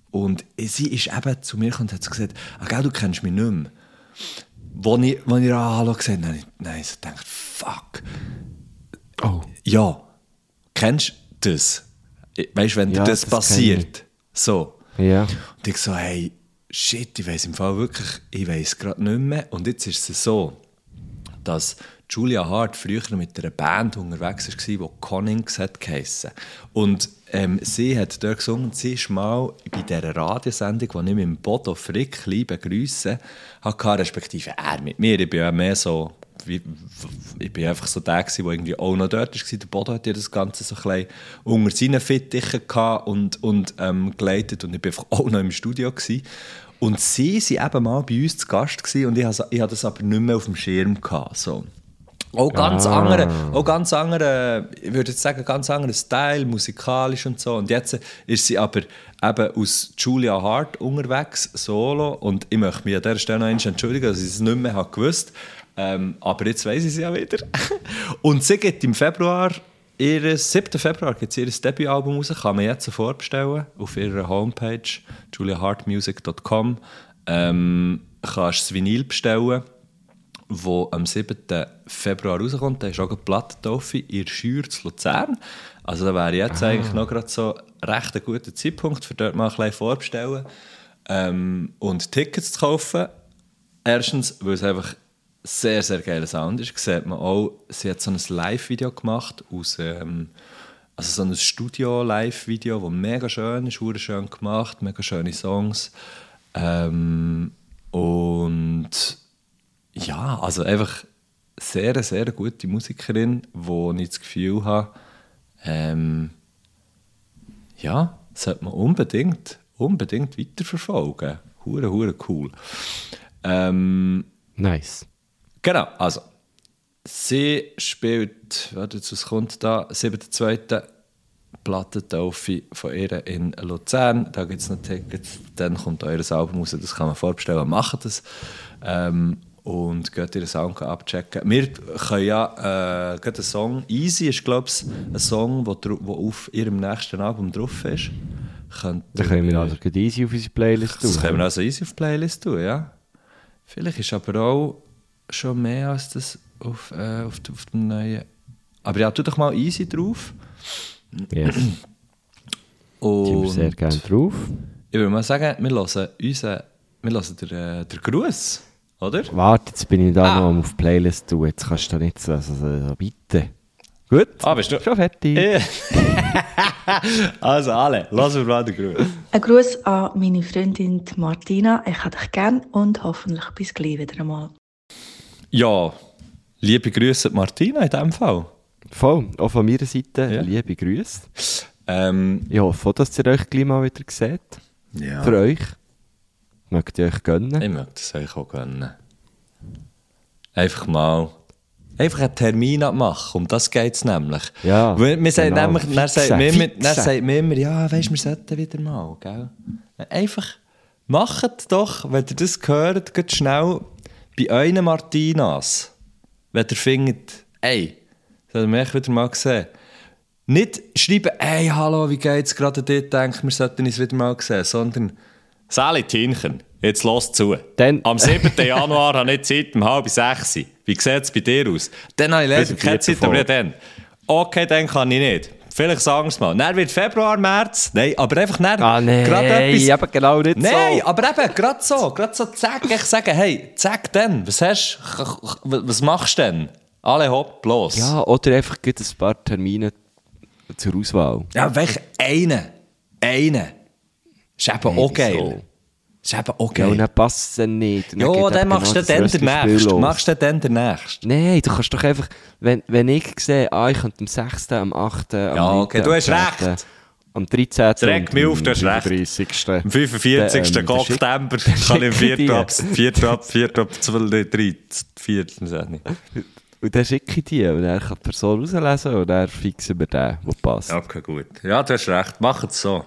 Und sie ist eben zu mir und hat so gesagt, gell, du kennst mich nicht mehr. Als ich Hallo gesehen habe, habe ich so gedacht, fuck. Oh. Ja, kennst du das? Weißt du, wenn dir das passiert? So. Ja. Und ich so, hey, shit, ich weiss im Fall wirklich, ich weiss gerade nicht mehr. Und jetzt ist es so, dass Julia Hart früher mit einer Band unterwegs war, die Connings geheissen. Und sie hat dort gesungen, sie ist mal bei dieser Radiosendung, die ich mit dem Bodo Frick, liebe Grüsse, hatte, respektive er mit mir. Ich bin ja mehr so, ich bin einfach so der, der irgendwie auch noch dort war. Der Bodo hat ja das Ganze so ein bisschen unter seinen Fittichen und geleitet und ich bin einfach auch noch im Studio gewesen. Und sie waren eben mal bei uns zu Gast gewesen, und ich hatte das aber nicht mehr auf dem Schirm gehabt, so. Auch ganz andere, ich würde jetzt sagen, ganz anderer Style, musikalisch und so. Und jetzt ist sie aber eben aus Julia Hart unterwegs, solo. Und ich möchte mich an dieser Stelle noch einmal entschuldigen, dass ich es nicht mehr gewusst habe. Aber jetzt weiss ich es ja wieder. Und sie geht im Februar, 7. Februar, gibt es ihr Debütalbum raus, kann man jetzt vorbestellen auf ihrer Homepage, juliahartmusic.com. Kannst das Vinyl bestellen, wo am 7. Februar rauskommt. Da ist auch eine Plattentaufe in der Schür zu Luzern. Also da wäre jetzt eigentlich noch gerade so recht ein guter Zeitpunkt, für dort mal ein bisschen vorbestellen und Tickets zu kaufen. Erstens, weil es einfach sehr, sehr geiler Sound ist. Sieht man auch, sie hat so ein Live-Video gemacht aus also so ein Studio-Live-Video, das mega schön ist, sehr schön gemacht, mega schöne Songs. Und ja, also einfach sehr, sehr gute Musikerin, wo ich das Gefühl habe, ja, sollte man unbedingt weiterverfolgen. Hure cool. Nice. Genau, also sie spielt, was kommt da, 7.2. Plattentaufe von ihr in Luzern. Da gibt es noch Tickets, dann kommt euer Album raus, das kann man vorbestellen, macht das. Und geht ihren Sound abchecken. Wir können ja einen Song, Easy ist glaube ich ein Song, der auf ihrem nächsten Album drauf ist. Dann können wir also Easy auf unsere Playlist tun. Das können wir also Easy auf die Playlist tun, ja. Vielleicht ist aber auch schon mehr als das auf dem neuen. Aber ja, tu doch mal Easy drauf. Yes. Und tun wir sehr gerne drauf. Ich würde mal sagen, wir hören den Gruß. Oder? Warte, jetzt bin ich da noch auf die Playlist tun. Jetzt kannst du da nicht so bitte. Gut, bist du schon fertig. Also alle, lassen wir mal den Gruß. Ein Gruß an meine Freundin Martina. Ich habe dich gern und hoffentlich bis gleich wieder einmal. Ja, liebe Grüße Martina in diesem Fall. Voll, auch von meiner Seite, Ja. liebe Grüße. Ich hoffe, dass ihr euch gleich mal wieder seht. Ja. Für euch. Mögt ihr euch gönnen? Ich möchte es euch auch gönnen. Einfach einen Termin abmachen, um das geht es nämlich. Ja, Wir sagen genau. nämlich, dann sagt man immer, ja, weisst, wir sollten wieder mal, gell? Einfach, macht doch, wenn ihr das hört, geht schnell bei euren Martinas, wenn ihr findet, ey, das haben wir echt wieder mal gesehen. Nicht schreiben, ey, hallo, wie geht's gerade dir, denke, wir sollten uns wieder mal sehen, sondern Sally Tinchen, jetzt los zu. Dann- Am 7. Januar habe ich Zeit, um 5:30. Wie sieht es bei dir aus? Dann habe ich leider keine Zeit, aber ja dann. Okay, dann kann ich nicht. Vielleicht sagen wir es mal. Dann wird Februar, März. Nein, aber einfach nicht. Nein, eben genau nicht Nein, so. aber eben, gerade so, zack, ich sage, hey, zack, dann, was machst du denn? Alle hopp, los. Ja, oder einfach ein paar Termine zur Auswahl. Ja, welch einen. Ist eben auch geil. wieso? Ist eben auch Ja, und geil. dann passt es dann nicht. Und Ja, geht dann eben machst du genau dann das den Röstlispiel nächsten. los. Machst du dann den nächsten. Nein, du kannst doch einfach, wenn ich sehe, ich könnte am 6., am 8., am Ja, 9., okay, du am hast 10., recht. am 13. Das regt mich auf, du hast recht. 35. Am 45. Dann, Oktober kann ich am 4. ab 12, 3, 4, Und dann schicke ich die und dann kann die Person rauslesen und dann fixen wir den, der passt. Okay, gut. Ja, du hast recht. Mach es so.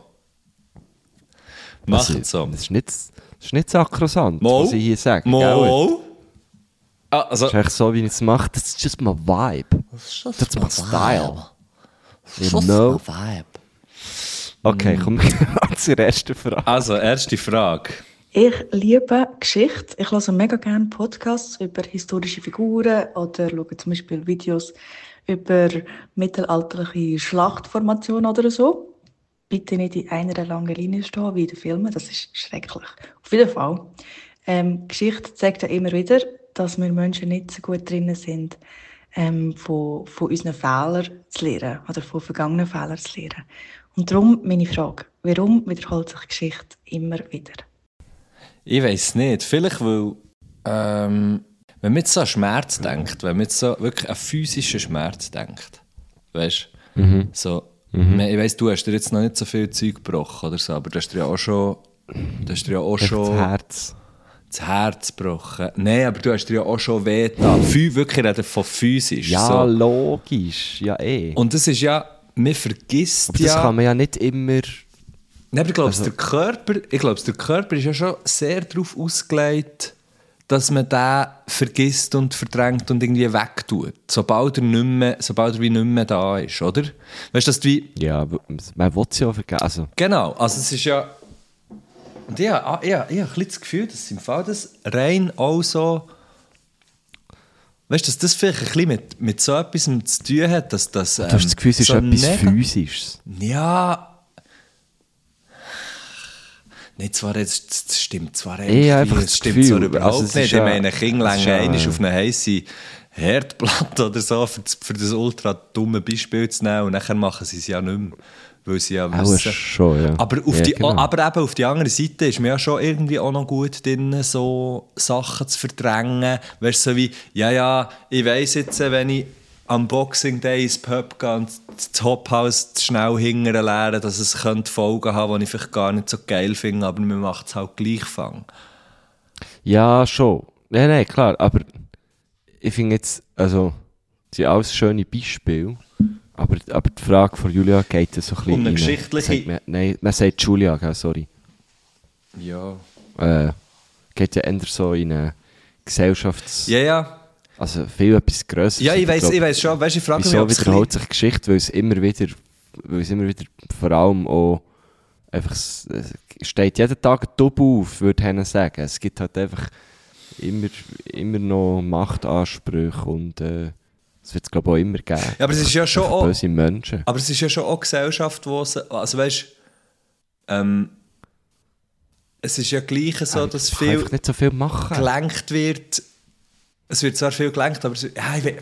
Mach es so. Das ist nicht sakrosant, Mo? was ich hier sage. gell? Mo? Ah, also, Das ist echt so, wie ich es mache. That's just my vibe. That's my style. You know? Okay, kommen wir zur ersten Frage. Also, erste Frage. Ich liebe Geschichte. Ich höre mega gerne Podcasts über historische Figuren oder schaue zum Beispiel Videos über mittelalterliche Schlachtformationen oder so. Bitte nicht in einer langen Linie stehen, wie in den Filmen. Das ist schrecklich. Auf jeden Fall. Geschichte zeigt ja immer wieder, dass wir Menschen nicht so gut drin sind, von unseren Fehlern zu lernen oder von vergangenen Fehlern zu lernen. Und darum meine Frage, warum wiederholt sich Geschichte immer wieder? Ich weiss nicht. Vielleicht, weil, wenn man jetzt so an Schmerz denkt, wenn man jetzt so wirklich an physischen Schmerz denkt, weißt du, so, ich weiss, du hast dir jetzt noch nicht so viel Zeug gebrochen oder so, aber du hast dir ja auch schon, Das Herz. das Herz gebrochen. Nein, aber du hast dir ja auch schon wehgetan. Wirklich reden von physisch. Ja, so. logisch. Ja, eh. Und das ist ja, man vergisst Aber das kann man ja nicht immer... Nein, aber der Körper ist ja schon sehr darauf ausgelegt, dass man den vergisst und verdrängt und irgendwie wegtut. Sobald er wie nicht mehr da ist, oder? Weißt du, dass du wie... Ja, man will es ja vergessen. Also, Genau, also es ist ja... Und ich habe ein bisschen das Gefühl, dass im Fall das rein auch so... Weißt du, dass das vielleicht ein bisschen mit so etwas zu tun hat, dass das... du hast das Gefühl, es ist so etwas Physisches. Ja... Nein, das stimmt zwar einfach das das stimmt Gefühl. zwar überhaupt Also es nicht. ist Ich ja- meine, Kinglänge es ist ja- auf eine heisse Herdplatte oder so, für das ultra dumme Beispiel zu nehmen, und nachher machen sie es ja nicht mehr, weil sie ja Auch wissen. schon, ja. Aber, Ja, genau. aber eben auf die andere Seite ist man ja schon irgendwie auch noch gut drin, so Sachen zu verdrängen. Weißt du, so wie, ja, ich weiss jetzt, wenn ich am Boxing Day ins Pub gehe und das Hophaus schnell hingern lernen, dass es könnte Folgen haben, die ich vielleicht gar nicht so geil finde, aber man macht es halt gleich fangen. Ja, schon. Nein, klar. Aber ich finde jetzt, also, das sind alles schöne Beispiele. Aber die Frage von Julia geht so ein bisschen Um eine rein. geschichtliche- Nein, man sagt Julia, gell, sorry. Ja. Geht ja eher so in eine Gesellschafts... Ja. Also viel etwas Grösseres. Ja, ich glaub, weiss schon. Weißt du, ich frage mich, wieso ob es wiederholt sich Geschichte, weil es immer wieder vor allem auch einfach, es steht jeden Tag ein Double auf, würde ich sagen. Es gibt halt einfach immer noch Machtansprüche und es wird es glaube ich auch immer geben. Ja, aber es ist ja schon Einfach auch... böse Menschen. Aber es ist ja schon auch Gesellschaft, wo es... Also weißt es ist ja gleich so, dass Man kann viel einfach nicht so viel machen. gelenkt wird. Es wird zwar viel gelenkt, aber ja, ich weiß...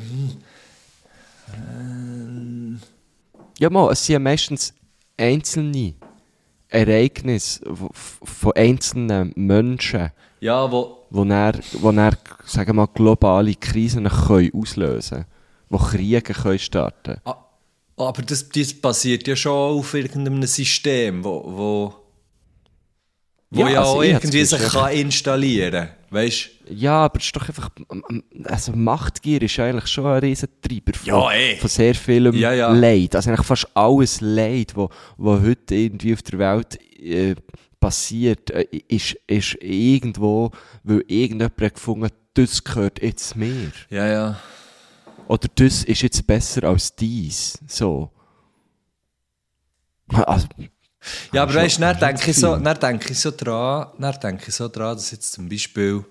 Ja, mal, es sind ja meistens einzelne Ereignisse von einzelnen Menschen, Ja, wo... wo dann, sagen wir mal, globale Krisen können auslösen können, die Kriege können starten. Aber das basiert ja schon auf irgendeinem System, wo Ja, ja also auch ich hätte irgendwie das sich Gefühl, kann installieren kann. Weißt du? Ja, aber es ist doch einfach, also Machtgier ist eigentlich schon ein Riesentreiber von sehr vielem Ja. Leid. Also eigentlich fast alles Leid, wo heute irgendwie auf der Welt passiert, ist irgendwo, weil irgendjemand hat gefunden, das gehört jetzt mir. Ja. Oder das ist jetzt besser als dies. So. Also, Ja, aber schon- weißt du, dann schon denke ich so dran, dass jetzt zum Beispiel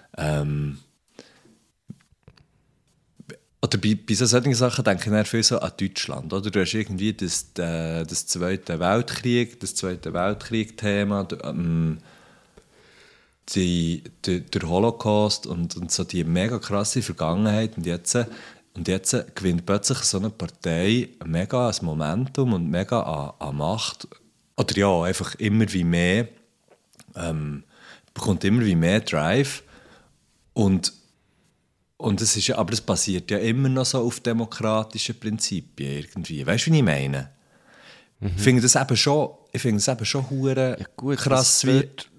oder bei so solchen Sachen denke ich dann viel so an Deutschland. Oder? Du hast irgendwie das Zweite Weltkrieg-Thema, der Holocaust und so die mega krasse Vergangenheit. Und jetzt gewinnt plötzlich so eine Partei mega an Momentum und mega an Macht. Oder ja, einfach immer wie mehr, bekommt immer wie mehr Drive. Und es ist ja, aber es basiert ja immer noch so auf demokratischen Prinzipien irgendwie. Weißt du, wie ich meine? Ich finde das eben schon hure krass wird.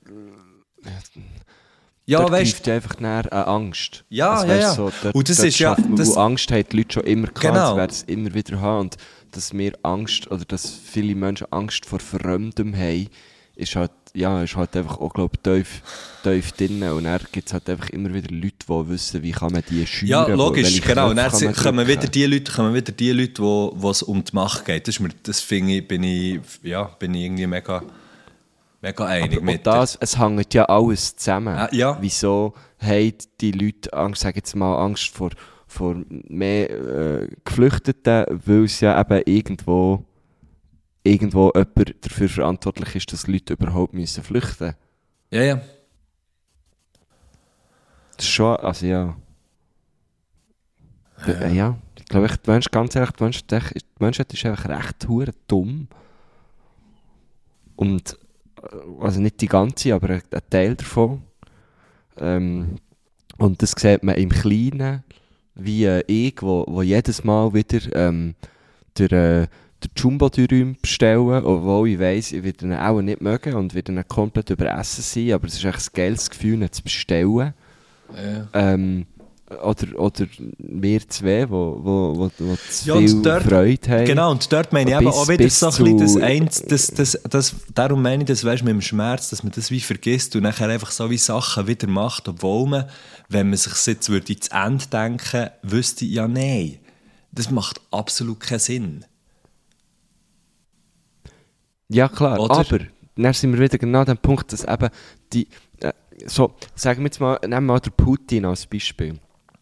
Ja, dort weißt greift ja einfach näher an Angst. Ja, also, ja, weißt, ja. So, dort, Und das dort ist ja- schafft man- das- wo Angst haben die Leute schon immer gehabt, Genau. sie werden es immer wieder haben. Und dass wir Angst, oder dass viele Menschen Angst vor Fremdem haben, ist halt einfach auch, glaube ich, tief drin. Und dann gibt es halt einfach immer wieder Leute, die wissen, wie kann man die schüren. Ja, logisch, genau. Und dann kommen wieder drücken. die Leute, wo es um die Macht geht. Das finde ich, bin ich irgendwie mega einig mit. Und es hängt ja alles zusammen. Ja. Wieso haben die Leute Angst, sage jetzt mal, Angst vor mehr Geflüchteten, weil es ja eben irgendwo jemand dafür verantwortlich ist, dass Leute überhaupt müssen flüchten. Ja. Das ist schon, also ja. Ja, ich glaube, ganz ehrlich, die Menschheit ist einfach recht hure dumm. Und, also nicht die ganze, aber ein Teil davon. Und das sieht man im Kleinen, wie ich, wo jedes Mal wieder den Jumbo-Dürüm bestellen, obwohl ich weiss, ich werde ihn auch nicht mögen und werde ihn komplett überessen sein, aber es ist echt ein geiles Gefühl, ihn zu bestellen. Ja. Oder wir zwei, wo zu viel Freude haben. Genau, und dort meine ich eben auch wieder so ein bisschen darum meine ich, das weißt, mit dem Schmerz, dass man das wie vergisst und nachher einfach so wie Sachen wieder macht, obwohl man, wenn man sich jetzt würde zu Ende denken, wüsste, ja nein, das macht absolut keinen Sinn. Ja, klar, oder? Aber dann sind wir wieder genau an dem Punkt, dass eben so, sagen wir jetzt mal, nehmen wir mal den Putin als Beispiel,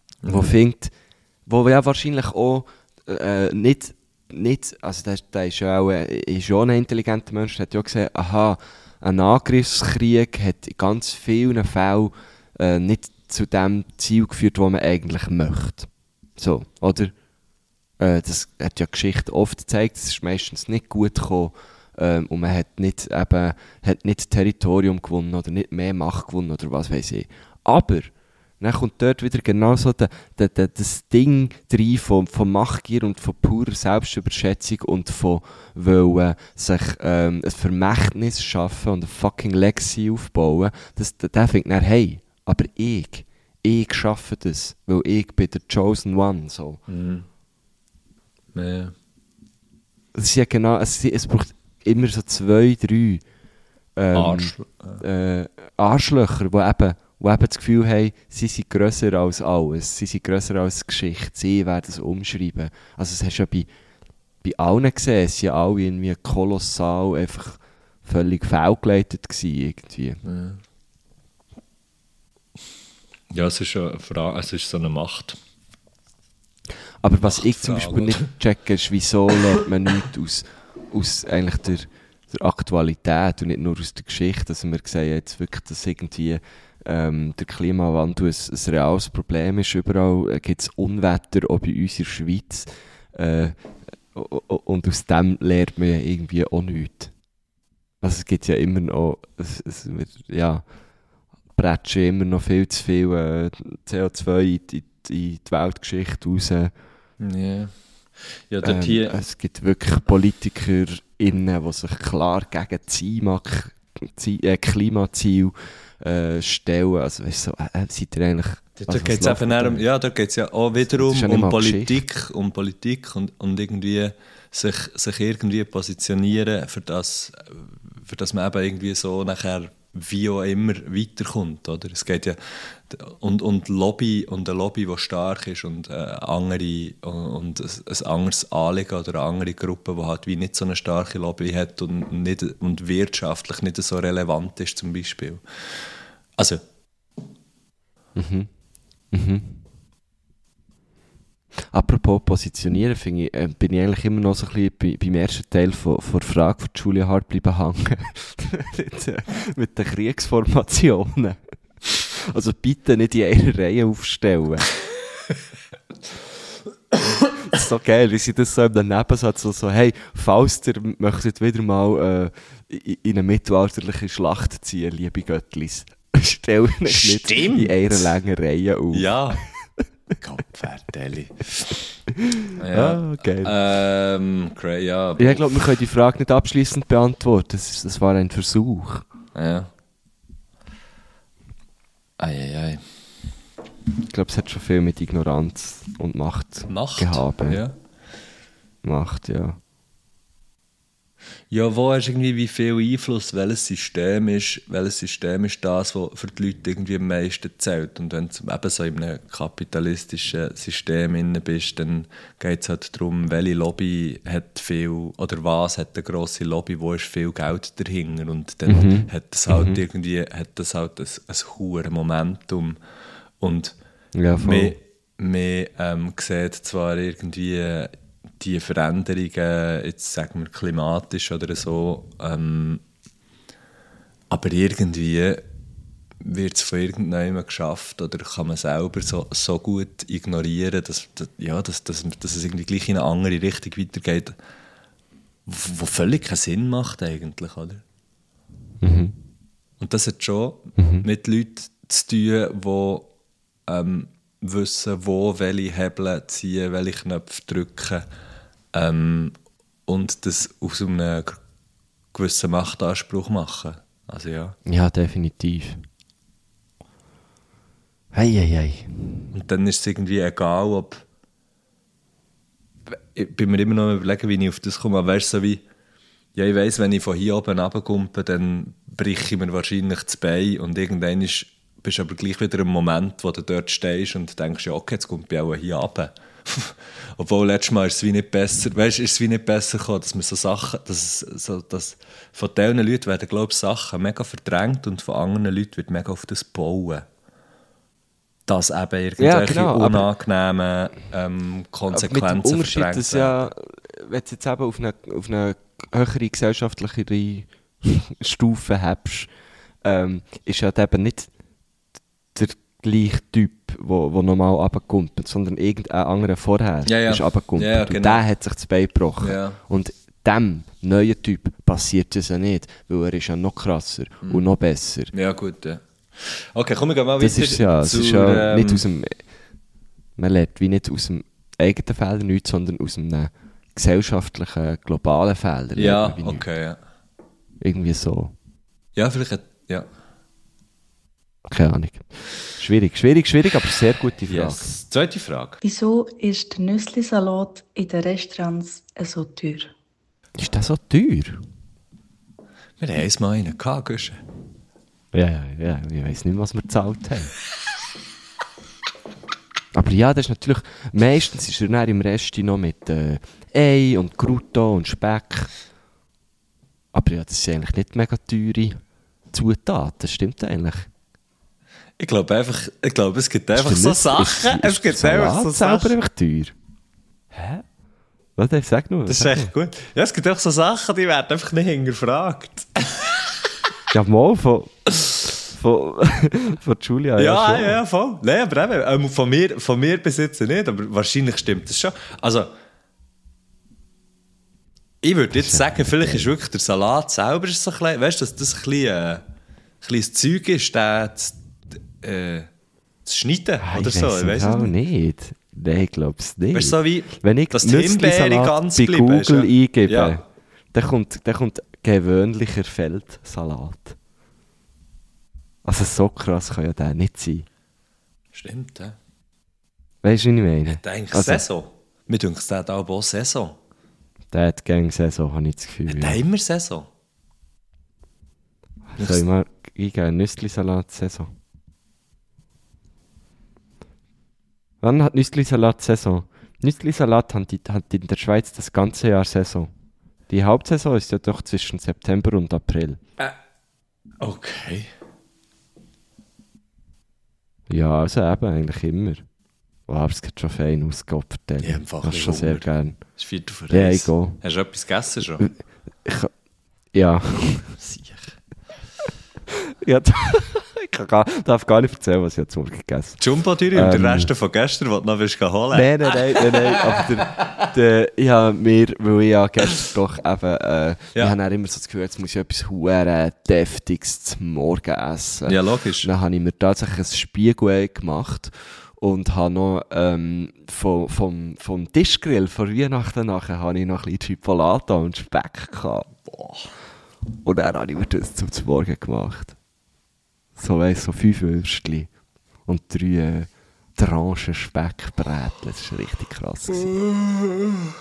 wo ja wahrscheinlich auch nicht, also der ist ja auch ein intelligenter Mensch, der hat ja gesehen, aha, ein Angriffskrieg hat in ganz vielen Fällen nicht zu dem Ziel geführt, das man eigentlich möchte. So, oder? Das hat ja die Geschichte oft gezeigt, es ist meistens nicht gut gekommen. Und man hat nicht Territorium gewonnen oder nicht mehr Macht gewonnen oder was weiß ich. Aber dann kommt dort wieder genau so das Ding rein von Machtgier und von purer Selbstüberschätzung und von wollen sich ein Vermächtnis schaffen und eine fucking Legacy aufbauen. Der findet dann, hey, aber ich schaffe das, weil ich bin der Chosen One. So. Mhm. Ja. Das ist ja genau, es braucht immer so 2, 3 Arschlöcher, die eben das Gefühl haben, sie sind grösser als alles, sie sind grösser als die Geschichte, sie werden es umschreiben. Also das hast du ja bei allen gesehen, sie waren alle irgendwie kolossal, einfach völlig fehlgeleitet gewesen, irgendwie. Ja, es ist eine Frage, es ist so eine Macht. Aber was ich zum Beispiel nicht checke, ist, wieso lernt man nichts aus eigentlich der Aktualität und nicht nur aus der Geschichte. Also wir sehen jetzt wirklich, dass irgendwie der Klimawandel ein reales Problem ist. Überall gibt es Unwetter, auch bei uns in der Schweiz. Und aus dem lernt man irgendwie auch nichts. Also es gibt ja immer noch, prätschen immer noch viel zu viel CO2 in die Weltgeschichte raus. Yeah. Ja, es gibt wirklich PolitikerInnen, die sich klar gegen das Klimaziel stellen. Also weißt du, seid ihr eigentlich... Da geht es ja auch wiederum um Politik und irgendwie sich irgendwie positionieren, für das man eben irgendwie so nachher wie auch immer weiterkommt, oder? Es geht ja und Lobby und eine Lobby, die stark ist und andere und ein anderes Anliegen oder eine andere Gruppe, die halt wie nicht so eine starke Lobby hat und wirtschaftlich nicht so relevant ist zum Beispiel. Also. Apropos Positionieren, bin ich eigentlich immer noch so ein bisschen beim ersten Teil von der Frage von Julia Hart bleiben hängen. mit den Kriegsformationen. Also bitte nicht in einer Reihe aufstellen. Das ist so geil, wie sie das so im Nebensatz so hey, falls ihr möchtet wieder mal in eine mittelalterliche Schlacht ziehen, liebe Göttlis, stellen nicht in einer langen Reihe auf. Ja. Kopfverteli. Ja, geil. Ja, ich glaube, wir können die Frage nicht abschließend beantworten. Das war ein Versuch. Ja. Ei. Ich glaube, es hat schon viel mit Ignoranz und Macht gehabt. Ja. Macht, ja. Ja, wo hast du irgendwie wie viel Einfluss, welches System ist das, was für die Leute irgendwie am meisten zählt. Und wenn du eben so in einem kapitalistischen System inne bist, dann geht es halt darum, welche Lobby hat viel, oder was hat eine grosse Lobby, wo ist viel Geld dahinter. Und dann hat das halt irgendwie ein hohes Momentum. Und Ja, voll. man sieht zwar irgendwie die Veränderungen, jetzt sagen wir klimatisch oder so, aber irgendwie wird es von irgendjemandem geschafft oder kann man selber so gut ignorieren, dass es irgendwie gleich in eine andere Richtung weitergeht, wo völlig keinen Sinn macht eigentlich, oder? Mhm. Und das hat schon mit Leuten zu tun, die wissen, wo welche Hebel ziehen, welche Knöpfe drücken, und das aus einem gewissen Machtanspruch machen. Also ja. Ja, definitiv. Hei. Und dann ist es irgendwie egal, ob... Ich bin mir immer noch überlegen, wie ich auf das komme. Aber weißt du, so wie... Ja, ich weiss, wenn ich von hier oben runterkomme, dann breche ich mir wahrscheinlich das Bein und irgendwann bist du aber gleich wieder im Moment, wo du dort stehst und denkst, ja, okay, jetzt kommt ich auch hier runter. Obwohl, letztes Mal ist es wie nicht besser, weißt, ist es wie nicht besser gekommen, dass man so Sachen, dass von diesen Leuten werden, glaube ich, Sachen mega verdrängt und von anderen Leuten wird mega auf das bauen. Dass eben irgendwelche unangenehmen Konsequenzen verdrängt werden. Ja, wenn du jetzt eben auf eine höhere gesellschaftliche Stufe hast, ist ja eben nicht der gleiche Typ, der normal runterkommt, sondern irgendein anderer vorher ist runtergekommen. Ja, genau. Und der hat sich das Bein gebrochen. Ja. Und dem neuen Typ passiert das ja nicht, weil er ist ja noch krasser und noch besser. Ja, gut, ja. Okay, komm, wir gehen mal Das weiter. Es ist ja nicht aus dem... Man lernt wie nicht aus dem eigenen Fehler nichts, sondern aus einem gesellschaftlichen, globalen Fehler. Ja, okay, ja. Irgendwie so. Ja, vielleicht, ja. Keine Ahnung. Schwierig, aber sehr gute Frage. Yes. Zweite Frage. Wieso ist der Nüssli-Salat in den Restaurants so teuer? Ist das so teuer? Wir haben einmal einen gehabt, Guschen. Ja, ich weiss nicht, was wir gezahlt haben. Aber ja, das ist natürlich... Meistens ist er dann im Resti noch mit Ei und Crouton und Speck. Aber ja, das sind eigentlich nicht mega teure Zutaten, das stimmt eigentlich. Ich glaube, es gibt einfach so Sachen. Es gibt einfach so Sachen. Selber einfach teuer. Hä? Was, sag nur. Das ist echt gut. Ja, es gibt einfach so Sachen, die werden einfach nicht hinterfragt. Ja, mal von Julia. Ja, voll. Nein, aber eben, von mir bis jetzt nicht, aber wahrscheinlich stimmt das schon. Also, ich würde jetzt sagen, vielleicht ist wirklich der Salat selber so ein bisschen, weißt du, dass das ein kleines Zeug ist, zu schneiden oder so. Ich weiß es nicht. Nein, ich glaube es nicht. Weißt du, so wie, wenn ich dass die Himbeere ganz bei bleiben, Google eingebe, ja. dann kommt gewöhnlicher Feldsalat. Also so krass kann ja der nicht sein. Stimmt, ja. Weißt du, was ich meine? Hat eigentlich Saison? Mir denkt, der hat auch Saison. Der hat gerne Saison, habe ich das Gefühl. Hat der immer Saison? Soll ich mal eingeben? Nüssli-Salat Saison. Wann hat Nüssli-Salat Saison? Nüssli-Salat hat in der Schweiz das ganze Jahr Saison. Die Hauptsaison ist ja doch zwischen September und April. Okay. Ja, also eben eigentlich immer. Wow, es geht schon fein ausgeopfert. Ich habe einfach das schon sehr gern. Das ist 4 vor 1. Ja, ich gehe. Hast du etwas gegessen schon? Ja. Sicher. Ja, ich darf gar nicht erzählen, was ich jetzt Morgen gegessen habe. Jumbo-Dürre und der Rest von gestern, den du noch willst holen? Nein. Aber ich habe mir, weil ich ja gestern doch eben, ich habe dann immer so das Gefühl, jetzt muss ich etwas huere Deftiges zum Morgen essen. Ja, logisch. Dann habe ich mir tatsächlich ein Spiegelei gemacht und habe noch vom Tischgrill vor Weihnachten nachher habe ich noch ein bisschen Chipolata und Speck gehabt. Boah. Und dann habe ich mir das zum Morgen gemacht. So, weiss, so 5 Würstchen und 3 Tranchen Speckbrätchen. Das war richtig krass.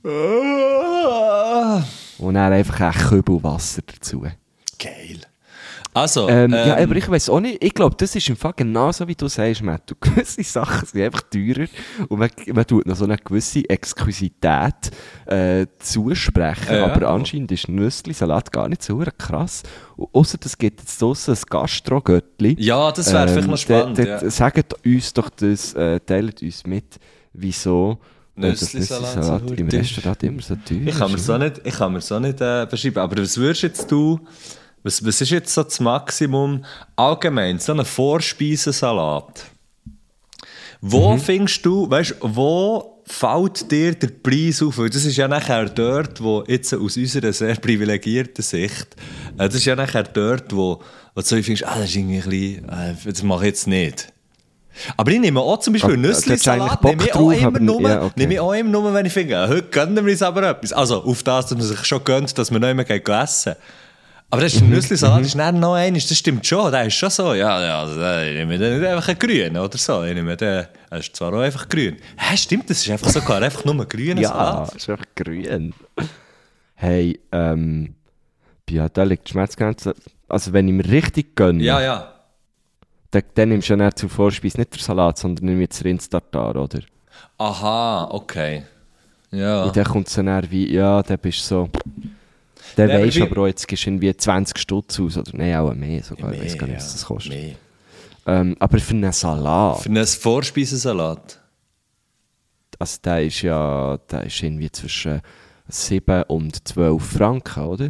Und dann einfach ein Kübel Wasser dazu. Geil. Also, ja, aber ich weiss auch nicht, ich glaube, das ist im Fall genauso, wie du sagst, Matt. Gewisse Sachen sind einfach teurer und man tut noch so eine gewisse Exquisität zusprechen, Ja. aber anscheinend ist Nüssli-Salat gar nicht so krass. Ausser es gibt jetzt draussen ein Gastro-Göttli. ja, das wäre vielleicht noch spannend. Ja. Sagt uns doch das, teilt uns mit, wieso das Nüssli-Salat Nüssli-Salat so im teuer. Restaurant immer so teuer Ich kann mir ist. so nicht beschreiben. Aber was würdest jetzt du, was ist jetzt so das Maximum allgemein, so ein Vorspeisensalat? Wo findest du, weißt, wo fällt dir der Preis auf? Weil das ist ja nachher dort, wo jetzt aus unserer sehr privilegierten Sicht, das ist ja nachher dort, wo du so findest, das ist irgendwie ein bisschen, das mache ich jetzt nicht. Aber ich nehme auch zum Beispiel Da hättest du Nüssli-Salat, eigentlich nehme ich Bock auch drauf, immer aber- nur, ja, okay. nehme ich auch immer nur, wenn ich finde, heute gönnen wir uns aber etwas. Also auf das, dass man sich schon gönnt, dass man nicht mehr essen. Aber das ist der Nüssli-Salat, ist dann noch eines, das stimmt schon, der ist schon so, ja, also, ich nehme den nicht einfach einen grünen oder so, ich nehme den, er ist zwar auch einfach grün. Hä, stimmt, das ist einfach sogar einfach nur ein grüner Ja, Salat. ist einfach grün. Hey, ja, da liegt die Schmerzgrenze. Also wenn ich mir richtig gönne, Ja. dann nimmst du ja nicht zur Vorspeise nicht den Salat, sondern nimm jetzt Rindstartar, oder? Aha, okay. Ja. Und dann kommt es dann wie, ja, dann bist du so... Dann Ja, aber weisst du wie- aber auch, jetzt gibst du irgendwie 20 Stutz aus, oder nein, auch mehr sogar, ich weiß gar nicht, was das kostet. Aber für einen Salat, Für einen Vorspeisensalat. also der ist irgendwie zwischen 7 und 12 Franken, oder?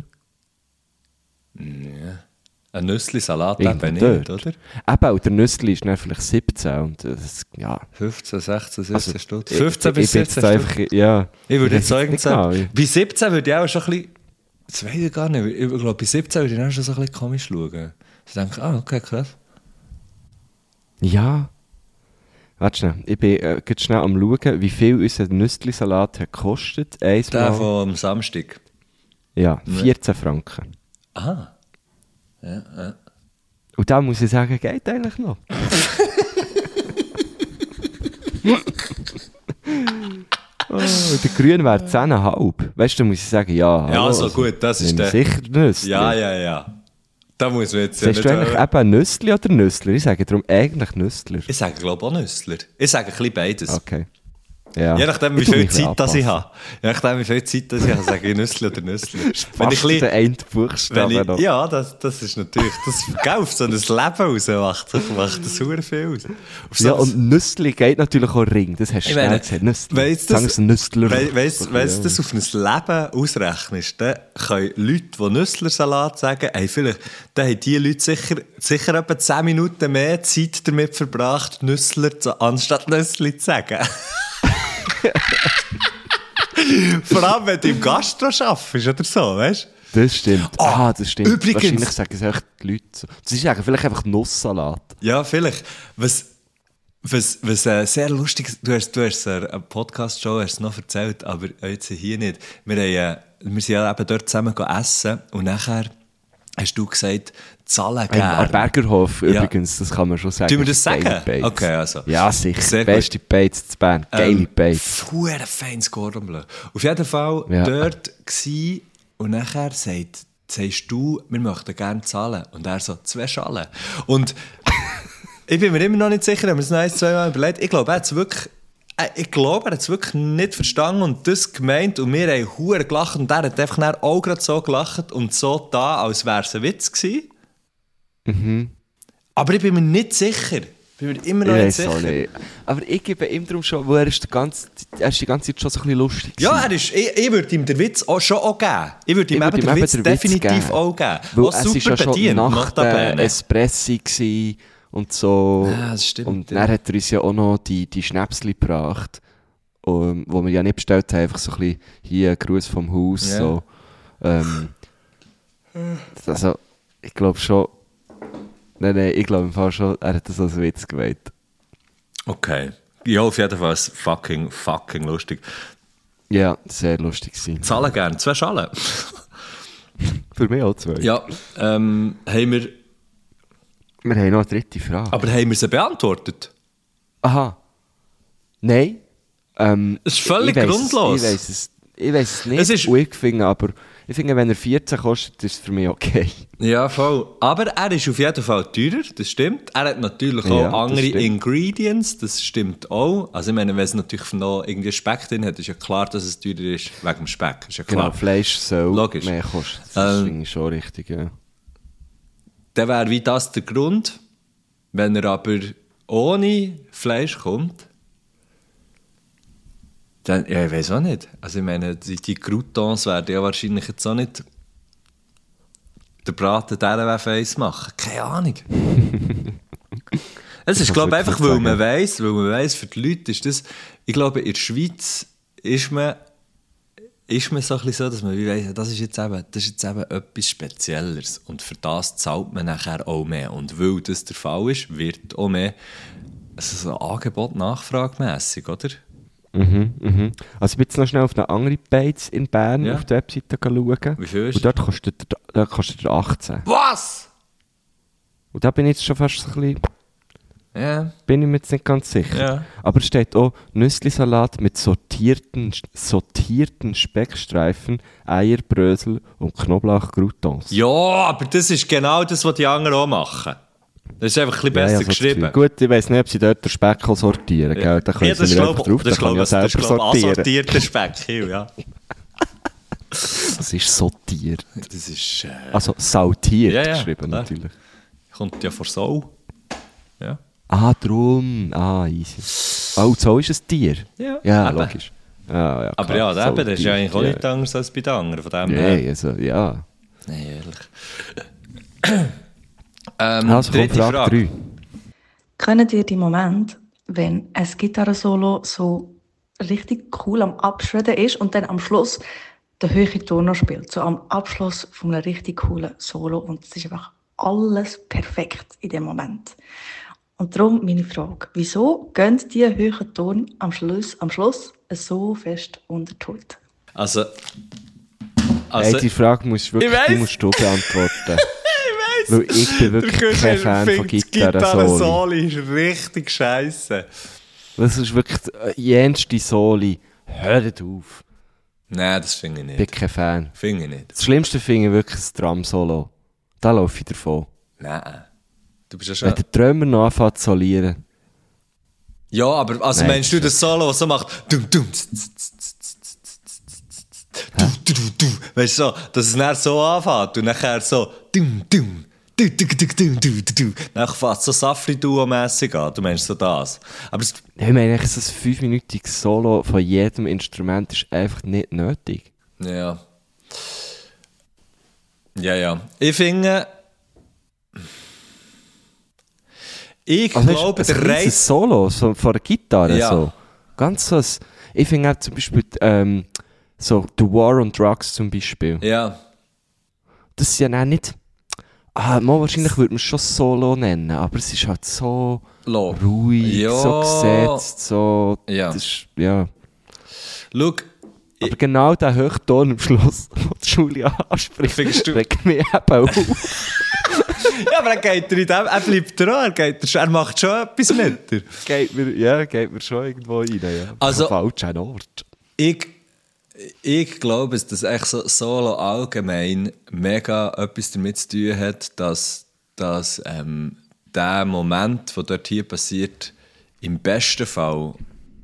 Ein Nüssli-Salat Irgendwo eben nicht, dort. oder? Eben, und der Nüssli ist dann vielleicht 17 und das, ja... 15, 16, 17 Also, Stutz. ich- 15 bis ich bin jetzt 17 da Stutz. einfach, ja. Ich würde jetzt weiß sagen, nicht genau. bei 17 würde ich auch schon ein bisschen, das weiß ich gar nicht, ich glaube, bei 17 würde ich dann schon so ein bisschen komisch schauen. Ich denke, okay, krass. Ja. Warte schnell, ich bin gerade schnell am schauen, wie viel unser Nüssli-Salat hat gekostet. Der Einmal, vom Samstag. ja, 14 Franken. Aha. Ja. Und da muss ich sagen, geht eigentlich noch. Oh, der Grün wäre 10,5. Weißt du, da muss ich sagen, ja. Ja, hallo, so gut, das ist nehmen wir der- sicher Nüssli. Ja. Da muss man jetzt ja Sagst du eigentlich eben Nüssli oder Nüssler? Ich sage darum eigentlich Nüssler. Ich sage, glaube auch Nüssler. Ich sage ein bisschen beides. Okay. Ja. Je nachdem, wie Ich tu viel mich ein Zeit das ich anpassen. habe. Je nachdem, wie viel Zeit das ich habe, sage ich Nüssli oder Nüssli. Wenn ich ein Fast bisschen- der eine Buchstabe noch. Ja, das ist natürlich, gell, auf so ein Leben raus macht das sehr viel aus. Auf so Ja, ein- und Nüssli geht natürlich auch Ring. Das hast du Ich schnell meine, gesagt. Nüssli. wenn du Sagen sie Nüssler. Wenn du das auf ein Leben ausrechnest, dann können Leute, die Nüsslersalat sagen, dann haben die Leute sicher etwa 10 Minuten mehr Zeit damit verbracht, anstatt Nüssli zu sagen. Vor allem, wenn du im Gastro arbeitest oder so, weißt du? Das stimmt. Das stimmt. übrigens- Wahrscheinlich sagen es echt die Leute so. Sie sagen vielleicht einfach Nusssalat. Ja, vielleicht. Was sehr lustig ist, du hast eine Podcast-Show hast es noch erzählt, aber jetzt hier nicht. Wir sind ja eben dort zusammen essen und nachher hast du gesagt, zahlen Am gerne. Bergerhof Ja. übrigens, das kann man schon sagen. Tun wir das Geile sagen? Beiz. Okay, also. Ja, sicher. Sehr gut. Beste Beiz zu Bern. Geile Beiz. Verdammt feines Cordon Bleu. Auf jeden Fall Ja. dort gsi und nachher sagst du, wir möchten gerne zahlen. Und er so, 2 Schalen. Und ich bin mir immer noch nicht sicher, haben wir es noch 1-2 Mal überlegt. Ich glaube, er hat es wirklich nicht verstanden und das gemeint und wir haben verdammt gelacht und er hat einfach dann auch gerade so gelacht und so da, als wäre es ein Witz gewesen. Aber ich bin mir nicht sicher. Bin mir immer noch Ich nicht weiß auch sicher. nicht. Aber ich gebe ihm darum schon, wo er ist die ganze Zeit schon so ein bisschen lustig Ja, gewesen. ich würde ihm den Witz auch schon auch geben. Ich würde ihm Ich eben würde den ihm Witz eben den Witz definitiv geben. auch geben. Weil Auch es ist super ja schon bedient, nach macht der der Bene. Espressi gewesen und so. Ja, das stimmt, Und ja. dann hat er uns ja auch noch die Schnäpsli gebracht, wo wir ja nicht bestellt haben, einfach so ein bisschen hier ein Gruß vom Haus. Ja. So. Also, ich glaube schon... Nein, ich glaube im Fall schon, er hat das als Witz gemeint. Okay. Ja, auf jeden Fall ist fucking lustig. Ja, sehr lustig gewesen. Zahlen gerne. 2 Schalen. Für mich auch 2. Ja, haben wir... Wir haben noch eine dritte Frage. Aber haben wir sie beantwortet? Aha. Nein. Das ist völlig ich weiss grundlos. Ich weiss es. ich weiß es nicht, Es ist- ich finde, wenn er 14 kostet, ist es für mich okay. Ja, voll. Aber er ist auf jeden Fall teurer, das stimmt. Er hat natürlich auch Ja, das andere stimmt. Ingredients, das stimmt auch. Also ich meine, wenn es natürlich noch irgendwie Speck drin hat, ist ja klar, dass es teurer ist wegen dem Speck. Ist ja Genau, klar. Fleisch soll Logisch. mehr kosten. Das finde ich schon richtig, ja. Dann wäre wie das der Grund. Wenn er aber ohne Fleisch kommt, dann, ja, ich weiß auch nicht. Also ich meine, die Croutons werden ja wahrscheinlich jetzt auch nicht den Braten dieser Face machen. Keine Ahnung. Es ist, glaube ich, einfach, weil man weiss, für die Leute ist das, ich glaube, in der Schweiz ist man so ein bisschen so, dass man wie weiss, das ist jetzt eben etwas Spezielleres. Und für das zahlt man nachher auch mehr. Und weil das der Fall ist, wird auch mehr also so Angebot-Nachfragemässig, oder? Also ich bin jetzt noch schnell auf eine andere Beiz in Bern Ja. auf der Webseite schauen. Wie viel ist Und dort kostet er 18. Was? Und da bin ich jetzt schon fast so ein bisschen, Ja. bin ich mir jetzt nicht ganz sicher. Ja. Aber es steht auch Nüsslisalat mit sortierten Speckstreifen, Eierbrösel und Knoblauch-Croutons. Ja, aber das ist genau das, was die anderen auch machen. Das ist einfach ein bisschen besser so das geschrieben. Gefühl. Gut, ich weiss nicht, ob sie dort den Speckel sortieren. Gell? Da können sie mir einfach drauf, da kann ich ja selber sortieren. assortierter Speck, ja. Das ist sortiert. Das ist... Also saltiert Ja, ja, geschrieben klar. natürlich. kommt ja vor Sau. Ja. Ah, drum. Ah, easy. Oh, so ist ein Tier? Ja, Ja, eben. logisch. Ja, Aber klar, ja, so das ist ja Tier. eigentlich auch nicht anders als bei den anderen. Von dem Nein, also, ja. Nein, ehrlich. Also komm, dritte Frage 3. Kennt ihr die Moment, wenn ein Gitarrensolo so richtig cool am Abschredden ist und dann am Schluss der höhere Ton noch spielt? So am Abschluss von einem richtig coolen Solo. Und es ist einfach alles perfekt in dem Moment. Und darum meine Frage: Wieso gehen die höheren Ton am Schluss so fest unter die Haut? Also Hey, die Frage musst du wirklich die musst du beantworten. Weil ich bin wirklich kein Fan von Gitarren-Soli. Soli ist richtig scheisse. Das ist wirklich jenste Soli. Hört auf. Nein, das finde ich Ich bin nicht. kein Fan. Finde ich nicht. Das Schlimmste finde ich wirklich das Drum-Solo. Da laufe ich davon. Nein. Du bist ja Wenn schon... der Drummer noch anfängt zu solieren. Ja, aber also Nein, meinst du das Solo, was so macht? Dum, dum, tz, tz, tz, tz, tz, tz, tz, du, du, du, du. Weißt du so, dass es dann so anfängt und nachher so dum, dum, du, du, du, du, du, du, du. Dann fängt es so Safri-Duo-mässig an. Du meinst so das. Aber es, Ich meine, eigentlich so ein 5-minütiges Solo von jedem Instrument ist einfach nicht nötig. ja. Ja, ja. Ich finde... Ich Also glaube, ein der kleines Reis... Solo so von der Gitarre. Ja. So. Ganz so ein, ich finde auch zum Beispiel so The War on Drugs zum Beispiel. Ja. Das ist ja auch nicht... mal wahrscheinlich würde man es schon Solo nennen, aber es ist halt so Lo. ruhig, Ja. so gesetzt, so... Ja. Das ist, ja. Schau, Aber genau der Höchton am Schluss, den die Julia anspricht, Findest du- regt mich eben auf. ja, aber er bleibt dran, er macht schon etwas mit dir. geht mir schon irgendwo rein, ja. Also- Am falschen Ort. Ich glaube, dass echt so Solo allgemein mega etwas damit zu tun hat, dass der Moment, der dort hier passiert, im besten Fall.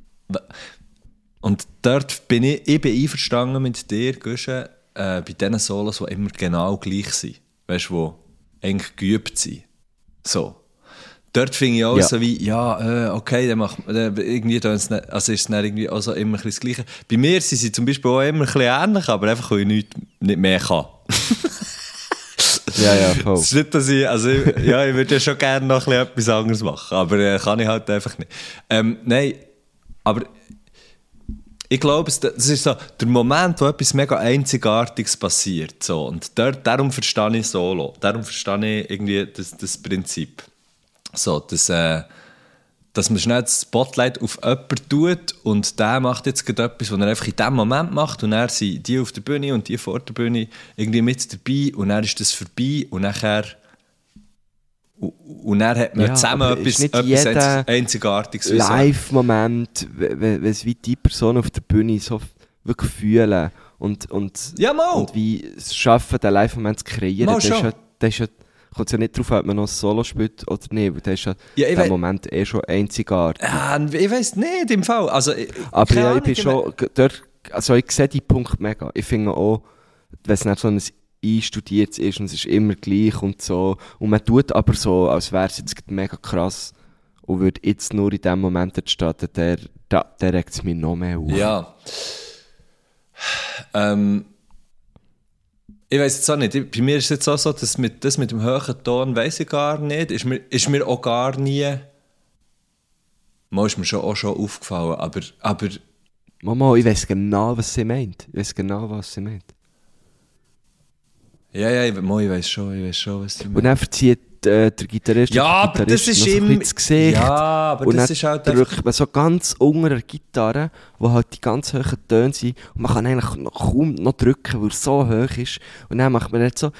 Und dort bin ich bin einverstanden mit dir, Guschen, bei diesen Solos, die immer genau gleich sind. Weißt du, die eigentlich geübt sind. So. Dort finde ich auch Ja. so wie, okay, dann macht irgendwie, also ist es dann irgendwie auch so immer ein bisschen das Gleiche. Bei mir sind sie zum Beispiel auch immer ein bisschen ähnlich, aber einfach, weil ich nicht mehr kann. Ja, voll. Es ist nicht, dass ich würde ja schon gerne noch ein bisschen etwas anderes machen, aber kann ich halt einfach nicht. Nein, aber ich glaube, das ist so der Moment, wo etwas mega Einzigartiges passiert. So. Und darum verstehe ich Solo. Darum verstehe ich irgendwie das Prinzip. So, dass man schnell das Spotlight auf jemanden tut und der macht jetzt gerade etwas, was er einfach in dem Moment macht und dann sind die auf der Bühne und die vor der Bühne irgendwie mit dabei und dann ist das vorbei und nachher hat man Ja, zusammen aber ist nicht jeder Einzigartiges. wie so. Live-Moment, wenn es wie die Person auf der Bühne so wirklich fühlen und Ja, mal! und wie es schaffen, den Live-Moment zu kreieren. Mal Das ist schon. ja, kommt es ja nicht darauf an, ob man noch ein Solo spielt oder nicht, weil das ist ja, Ja, ich der wei- Moment schon einzigartig. Ich weiss nicht, im Fall. Also, Aber keine ja, ich Ahnung, bin schon dort, also ich sehe die Punkt mega. Ich finde auch, wenn es nicht so ein einstudiertes ist und es ist immer gleich und so, und man tut aber so, als wäre es jetzt mega krass und würde jetzt nur in dem Moment entstehen, der regt es mich noch mehr auf. Ja. Ich weiss jetzt auch nicht. Bei mir ist es jetzt auch so, dass das mit dem hohen Ton weiss ich gar nicht. Ist mir auch gar nie. Mal ist mir auch schon aufgefallen, aber Mama, ich weiss genau, was sie meint. ja, ich weiss schon, was du Und meinst. dann verzieht der Gitarrist Ja, aber das ist noch so ein immer. bisschen das Gesicht. Ja, aber und das dann ist halt drückt man so ganz unter der Gitarre, wo halt die ganz hohen Töne sind. Und man kann eigentlich kaum noch drücken, weil es so hoch ist. Und dann macht man jetzt so...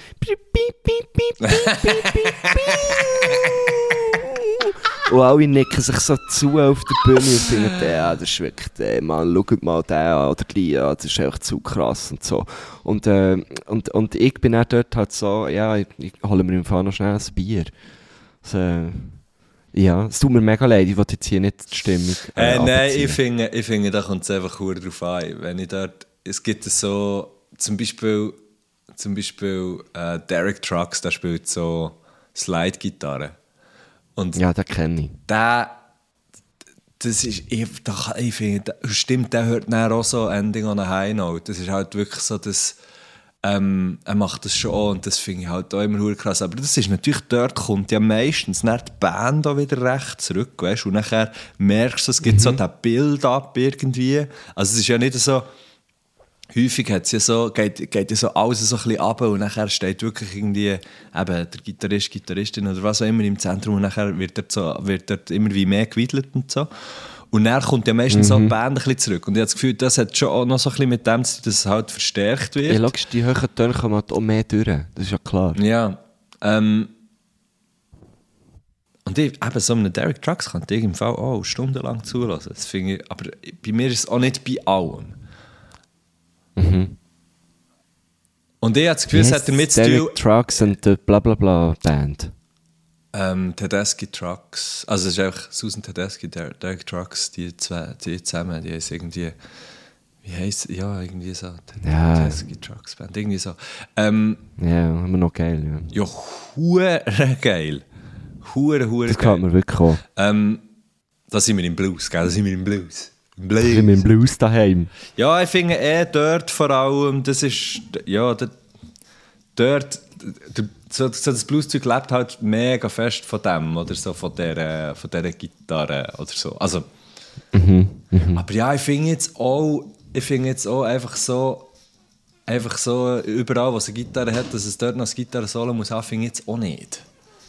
Und alle nicken sich so zu auf der Bühne und finden, ja, das ist wirklich, Mann, schaut mal den an oder die an, das ist echt zu krass und so. Und ich bin dann dort halt so, ja, ich hole mir im Fall noch schnell ein Bier. Also, ja, es tut mir mega leid, ich will jetzt hier nicht die Stimmung Nein, runterziehen. ich finde, da kommt es einfach verdammt drauf an. Wenn ich dort, es gibt so, zum Beispiel Derek Trucks, der spielt so Slide-Gitarre. Und Ja, den kenne ich. das ist, ich finde, stimmt, der hört dann auch so Ending on a High Note. Das ist halt wirklich so, dass er macht das schon auch und das finde ich halt auch immer verdammt krass. Aber das ist natürlich, dort kommt ja meistens dann die Band auch wieder recht zurück, weißt? Und nachher merkst du, es gibt so den Build-up irgendwie. Also es ist ja nicht so, häufig hat's ja so, geht ja so alles so ein bisschen runter und nachher steht wirklich irgendwie eben der Gitarrist, Gitarristin oder was auch immer im Zentrum und nachher wird dort immer wie mehr gewidelt und so. Und dann kommt ja meistens so die Band ein bisschen zurück. Und ich habe das Gefühl, das hat schon auch noch so ein bisschen mit dem zu tun, dass es halt verstärkt wird. Ja, logisch, die hohen Töne kommen halt auch mehr durch. Das ist ja klar. Ja. Und eben so einen Derek Trucks kann ich im Fall auch stundenlang zulassen. Das finde ich, aber bei mir ist es auch nicht bei allem. Und ich habe das Gefühl, es hat damit zu tun... Derek Trucks und die Blablabla Band. Tedeschi Trucks, also es ist einfach Susan Tedeschi, Derek Trucks, die zusammen, die heißt irgendwie, wie heisst, ja, irgendwie so, Ja. Tedeschi Trucks Band, irgendwie so. Ja, immer noch geil, ja. Ja, hure geil. Hure Das geil. gefällt mir wirklich auch. Da sind wir im Blues, gell, da sind wir im Blues. Ich bin mit dem Blues daheim. Ja, ich finde dort vor allem, das ist, ja, dort, so das Blueszeug lebt halt mega fest von dem, oder so, von dieser Gitarre oder so. Also, aber ja, ich finde jetzt auch einfach so, überall, wo es eine Gitarre hat, dass es dort noch ein Gitarre-Solo muss haben, finde ich jetzt auch nicht.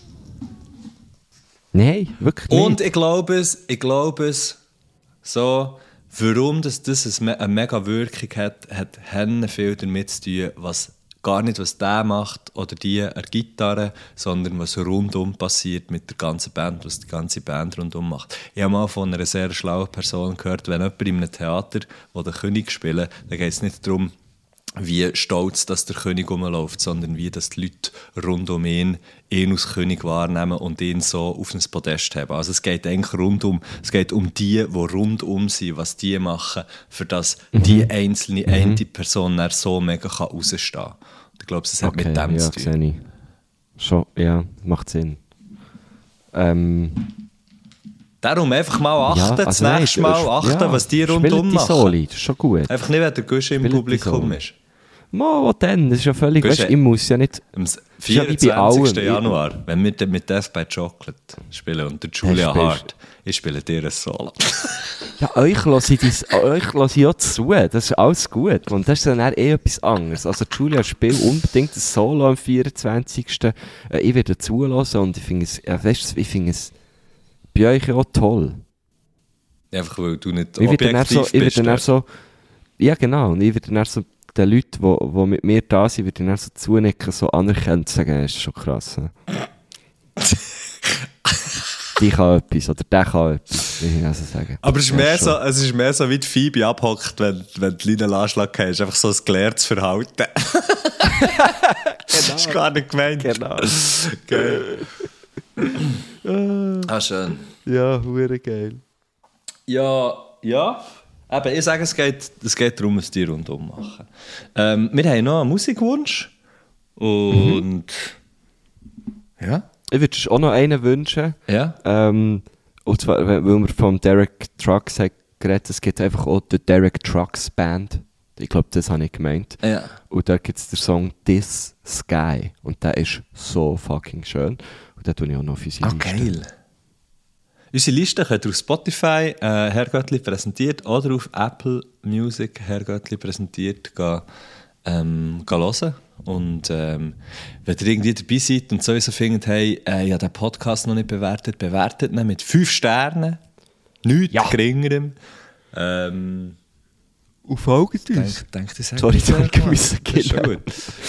Nein, wirklich nicht. Und ich glaube es, so, warum das eine mega Wirkung hat viel damit zu tun, was der macht oder die an der Gitarre, sondern was rundum passiert mit der ganzen Band, was die ganze Band rundum macht. Ich habe mal von einer sehr schlauen Person gehört, wenn jemand in einem Theater, wo der König spielt, dann geht es nicht darum, wie stolz dass der König rumläuft, sondern wie dass die Leute rund um ihn als König wahrnehmen und ihn so auf ein Podest haben. Also es geht eigentlich es geht um die rundum sind, was die machen, für das die einzelne eine Person dann so mega rausstehen kann. Ich glaube, es hat mit dem zu tun. Sehe ich. Schon, ja, macht Sinn. Darum einfach mal achten, Ja, das also nächste nein, Mal achten, ja, was die spielt rundum die machen. Soli, das ist schon gut. Einfach nicht, wenn der Gusch im Spielt die Publikum Soli. ist. Mal, was denn? Das ist ja völlig, Gusch, weißt, ich muss ja nicht... Am ist ja wie bei 24. allem. Januar, wenn wir mit Death by Chocolate spielen und der Julia spielst- Hart, ich spiele dir ein Solo. Ja, euch lasse ich auch zu, das ist alles gut. Und das ist dann etwas anderes. Also Julia spielt unbedingt ein Solo am 24. Ich werde zulassen und ich finde es, ja, weißt, ich finde es bei euch auch toll. Einfach weil du nicht Ich werde dann objektiv ich bist. werde dann so, ja genau, und ich werde dann so den Leuten, die mit mir da sind, werde ich dann so zunicken, so anerkennen und sagen, das ist schon krass. Ne? Die kann etwas, oder der kann etwas. will ich also sagen. Aber es ist, Ja, mehr schon. so, es ist mehr so, wie die Phoebe abhockt, wenn du Lina Anschlag hast. Einfach so ein gelehrtes Verhalten. Das ist gar nicht gemeint. Genau. Geil. Schön. Ja, hure geil. Ja. Eben, ich sage, es geht darum, es dir rundum machen. Wir haben noch einen Musikwunsch. Und ja. Ich würde dir auch noch einen wünschen. Ja. Und zwar, weil wir vom Derek Trucks haben geredet, es gibt einfach auch die Derek Trucks Band. Ich glaube, das habe ich gemeint. Ja. Und da gibt es den Song This Sky. Und der ist so fucking schön. Und den tue ich auch noch auf unsere Liste. Geil. Unsere Liste könnt ihr auf Spotify Herr Göttli präsentiert oder auf Apple Music Herr Göttli präsentiert hören. Und wenn ihr irgendwie dabei seid und sowieso findet, hey, ich habe den Podcast noch nicht bewertet ihn mit 5 Sternen. Nichts geringerem. Und folgt uns. Denkt ihr, Sorry, danke, müssen Das ist schon gehen. gut.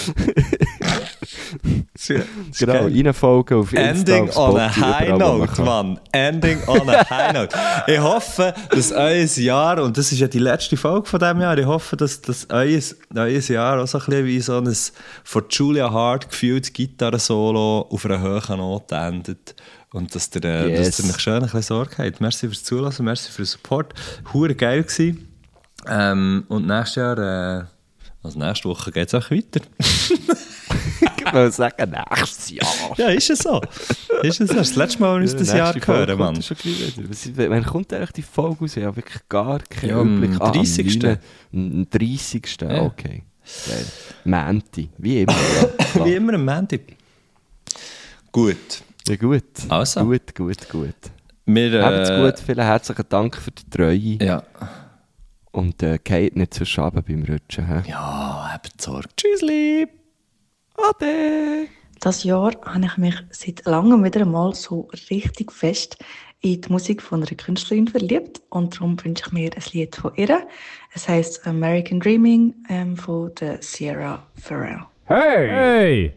Genau, reinfolgen auf Insta, Ending auf on a Spotify, high überall, wo man note, kann. Mann. Ending on a high note. Ich hoffe, dass euer Jahr, und das ist ja die letzte Folge von diesem Jahr, ich hoffe, dass euer Jahr auch so ein bisschen wie so ein von Julia Hart gefühltes Gitarre-Solo auf einer hohen Note endet. Und dass ihr euch schön ein bisschen Sorge habt. Merci fürs Zulassen, merci für den Support. Hure geil gewesen. Und nächstes Jahr, also nächste Woche geht es auch weiter. Ich würde sagen, nächstes Jahr. Ja, ist es so. Ist es so. Das letzte Mal, als wir das Jahr hören, Mann. Wann kommt eigentlich die Folge raus? Ich habe wirklich gar keinen Ja, am Überblick. 30. Am 30. Ja. Okay. Geil. Mänti. Wie immer. Ja. Wie immer am Montag. Gut. Ja, gut. Also. Gut. Wir, Habt's gut. Vielen herzlichen Dank für die Treue. Ja. Und geht nicht zu schaben beim Rutschen. He? Ja, habt Sorge. Tschüssli. Ade. Das Jahr habe ich mich seit langem wieder einmal so richtig fest in die Musik von einer Künstlerin verliebt. Und darum wünsche ich mir ein Lied von ihr. Es heisst American Dreaming von der Sierra Farrell. Hey!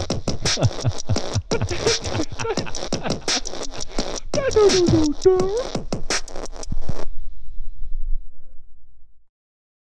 Hey!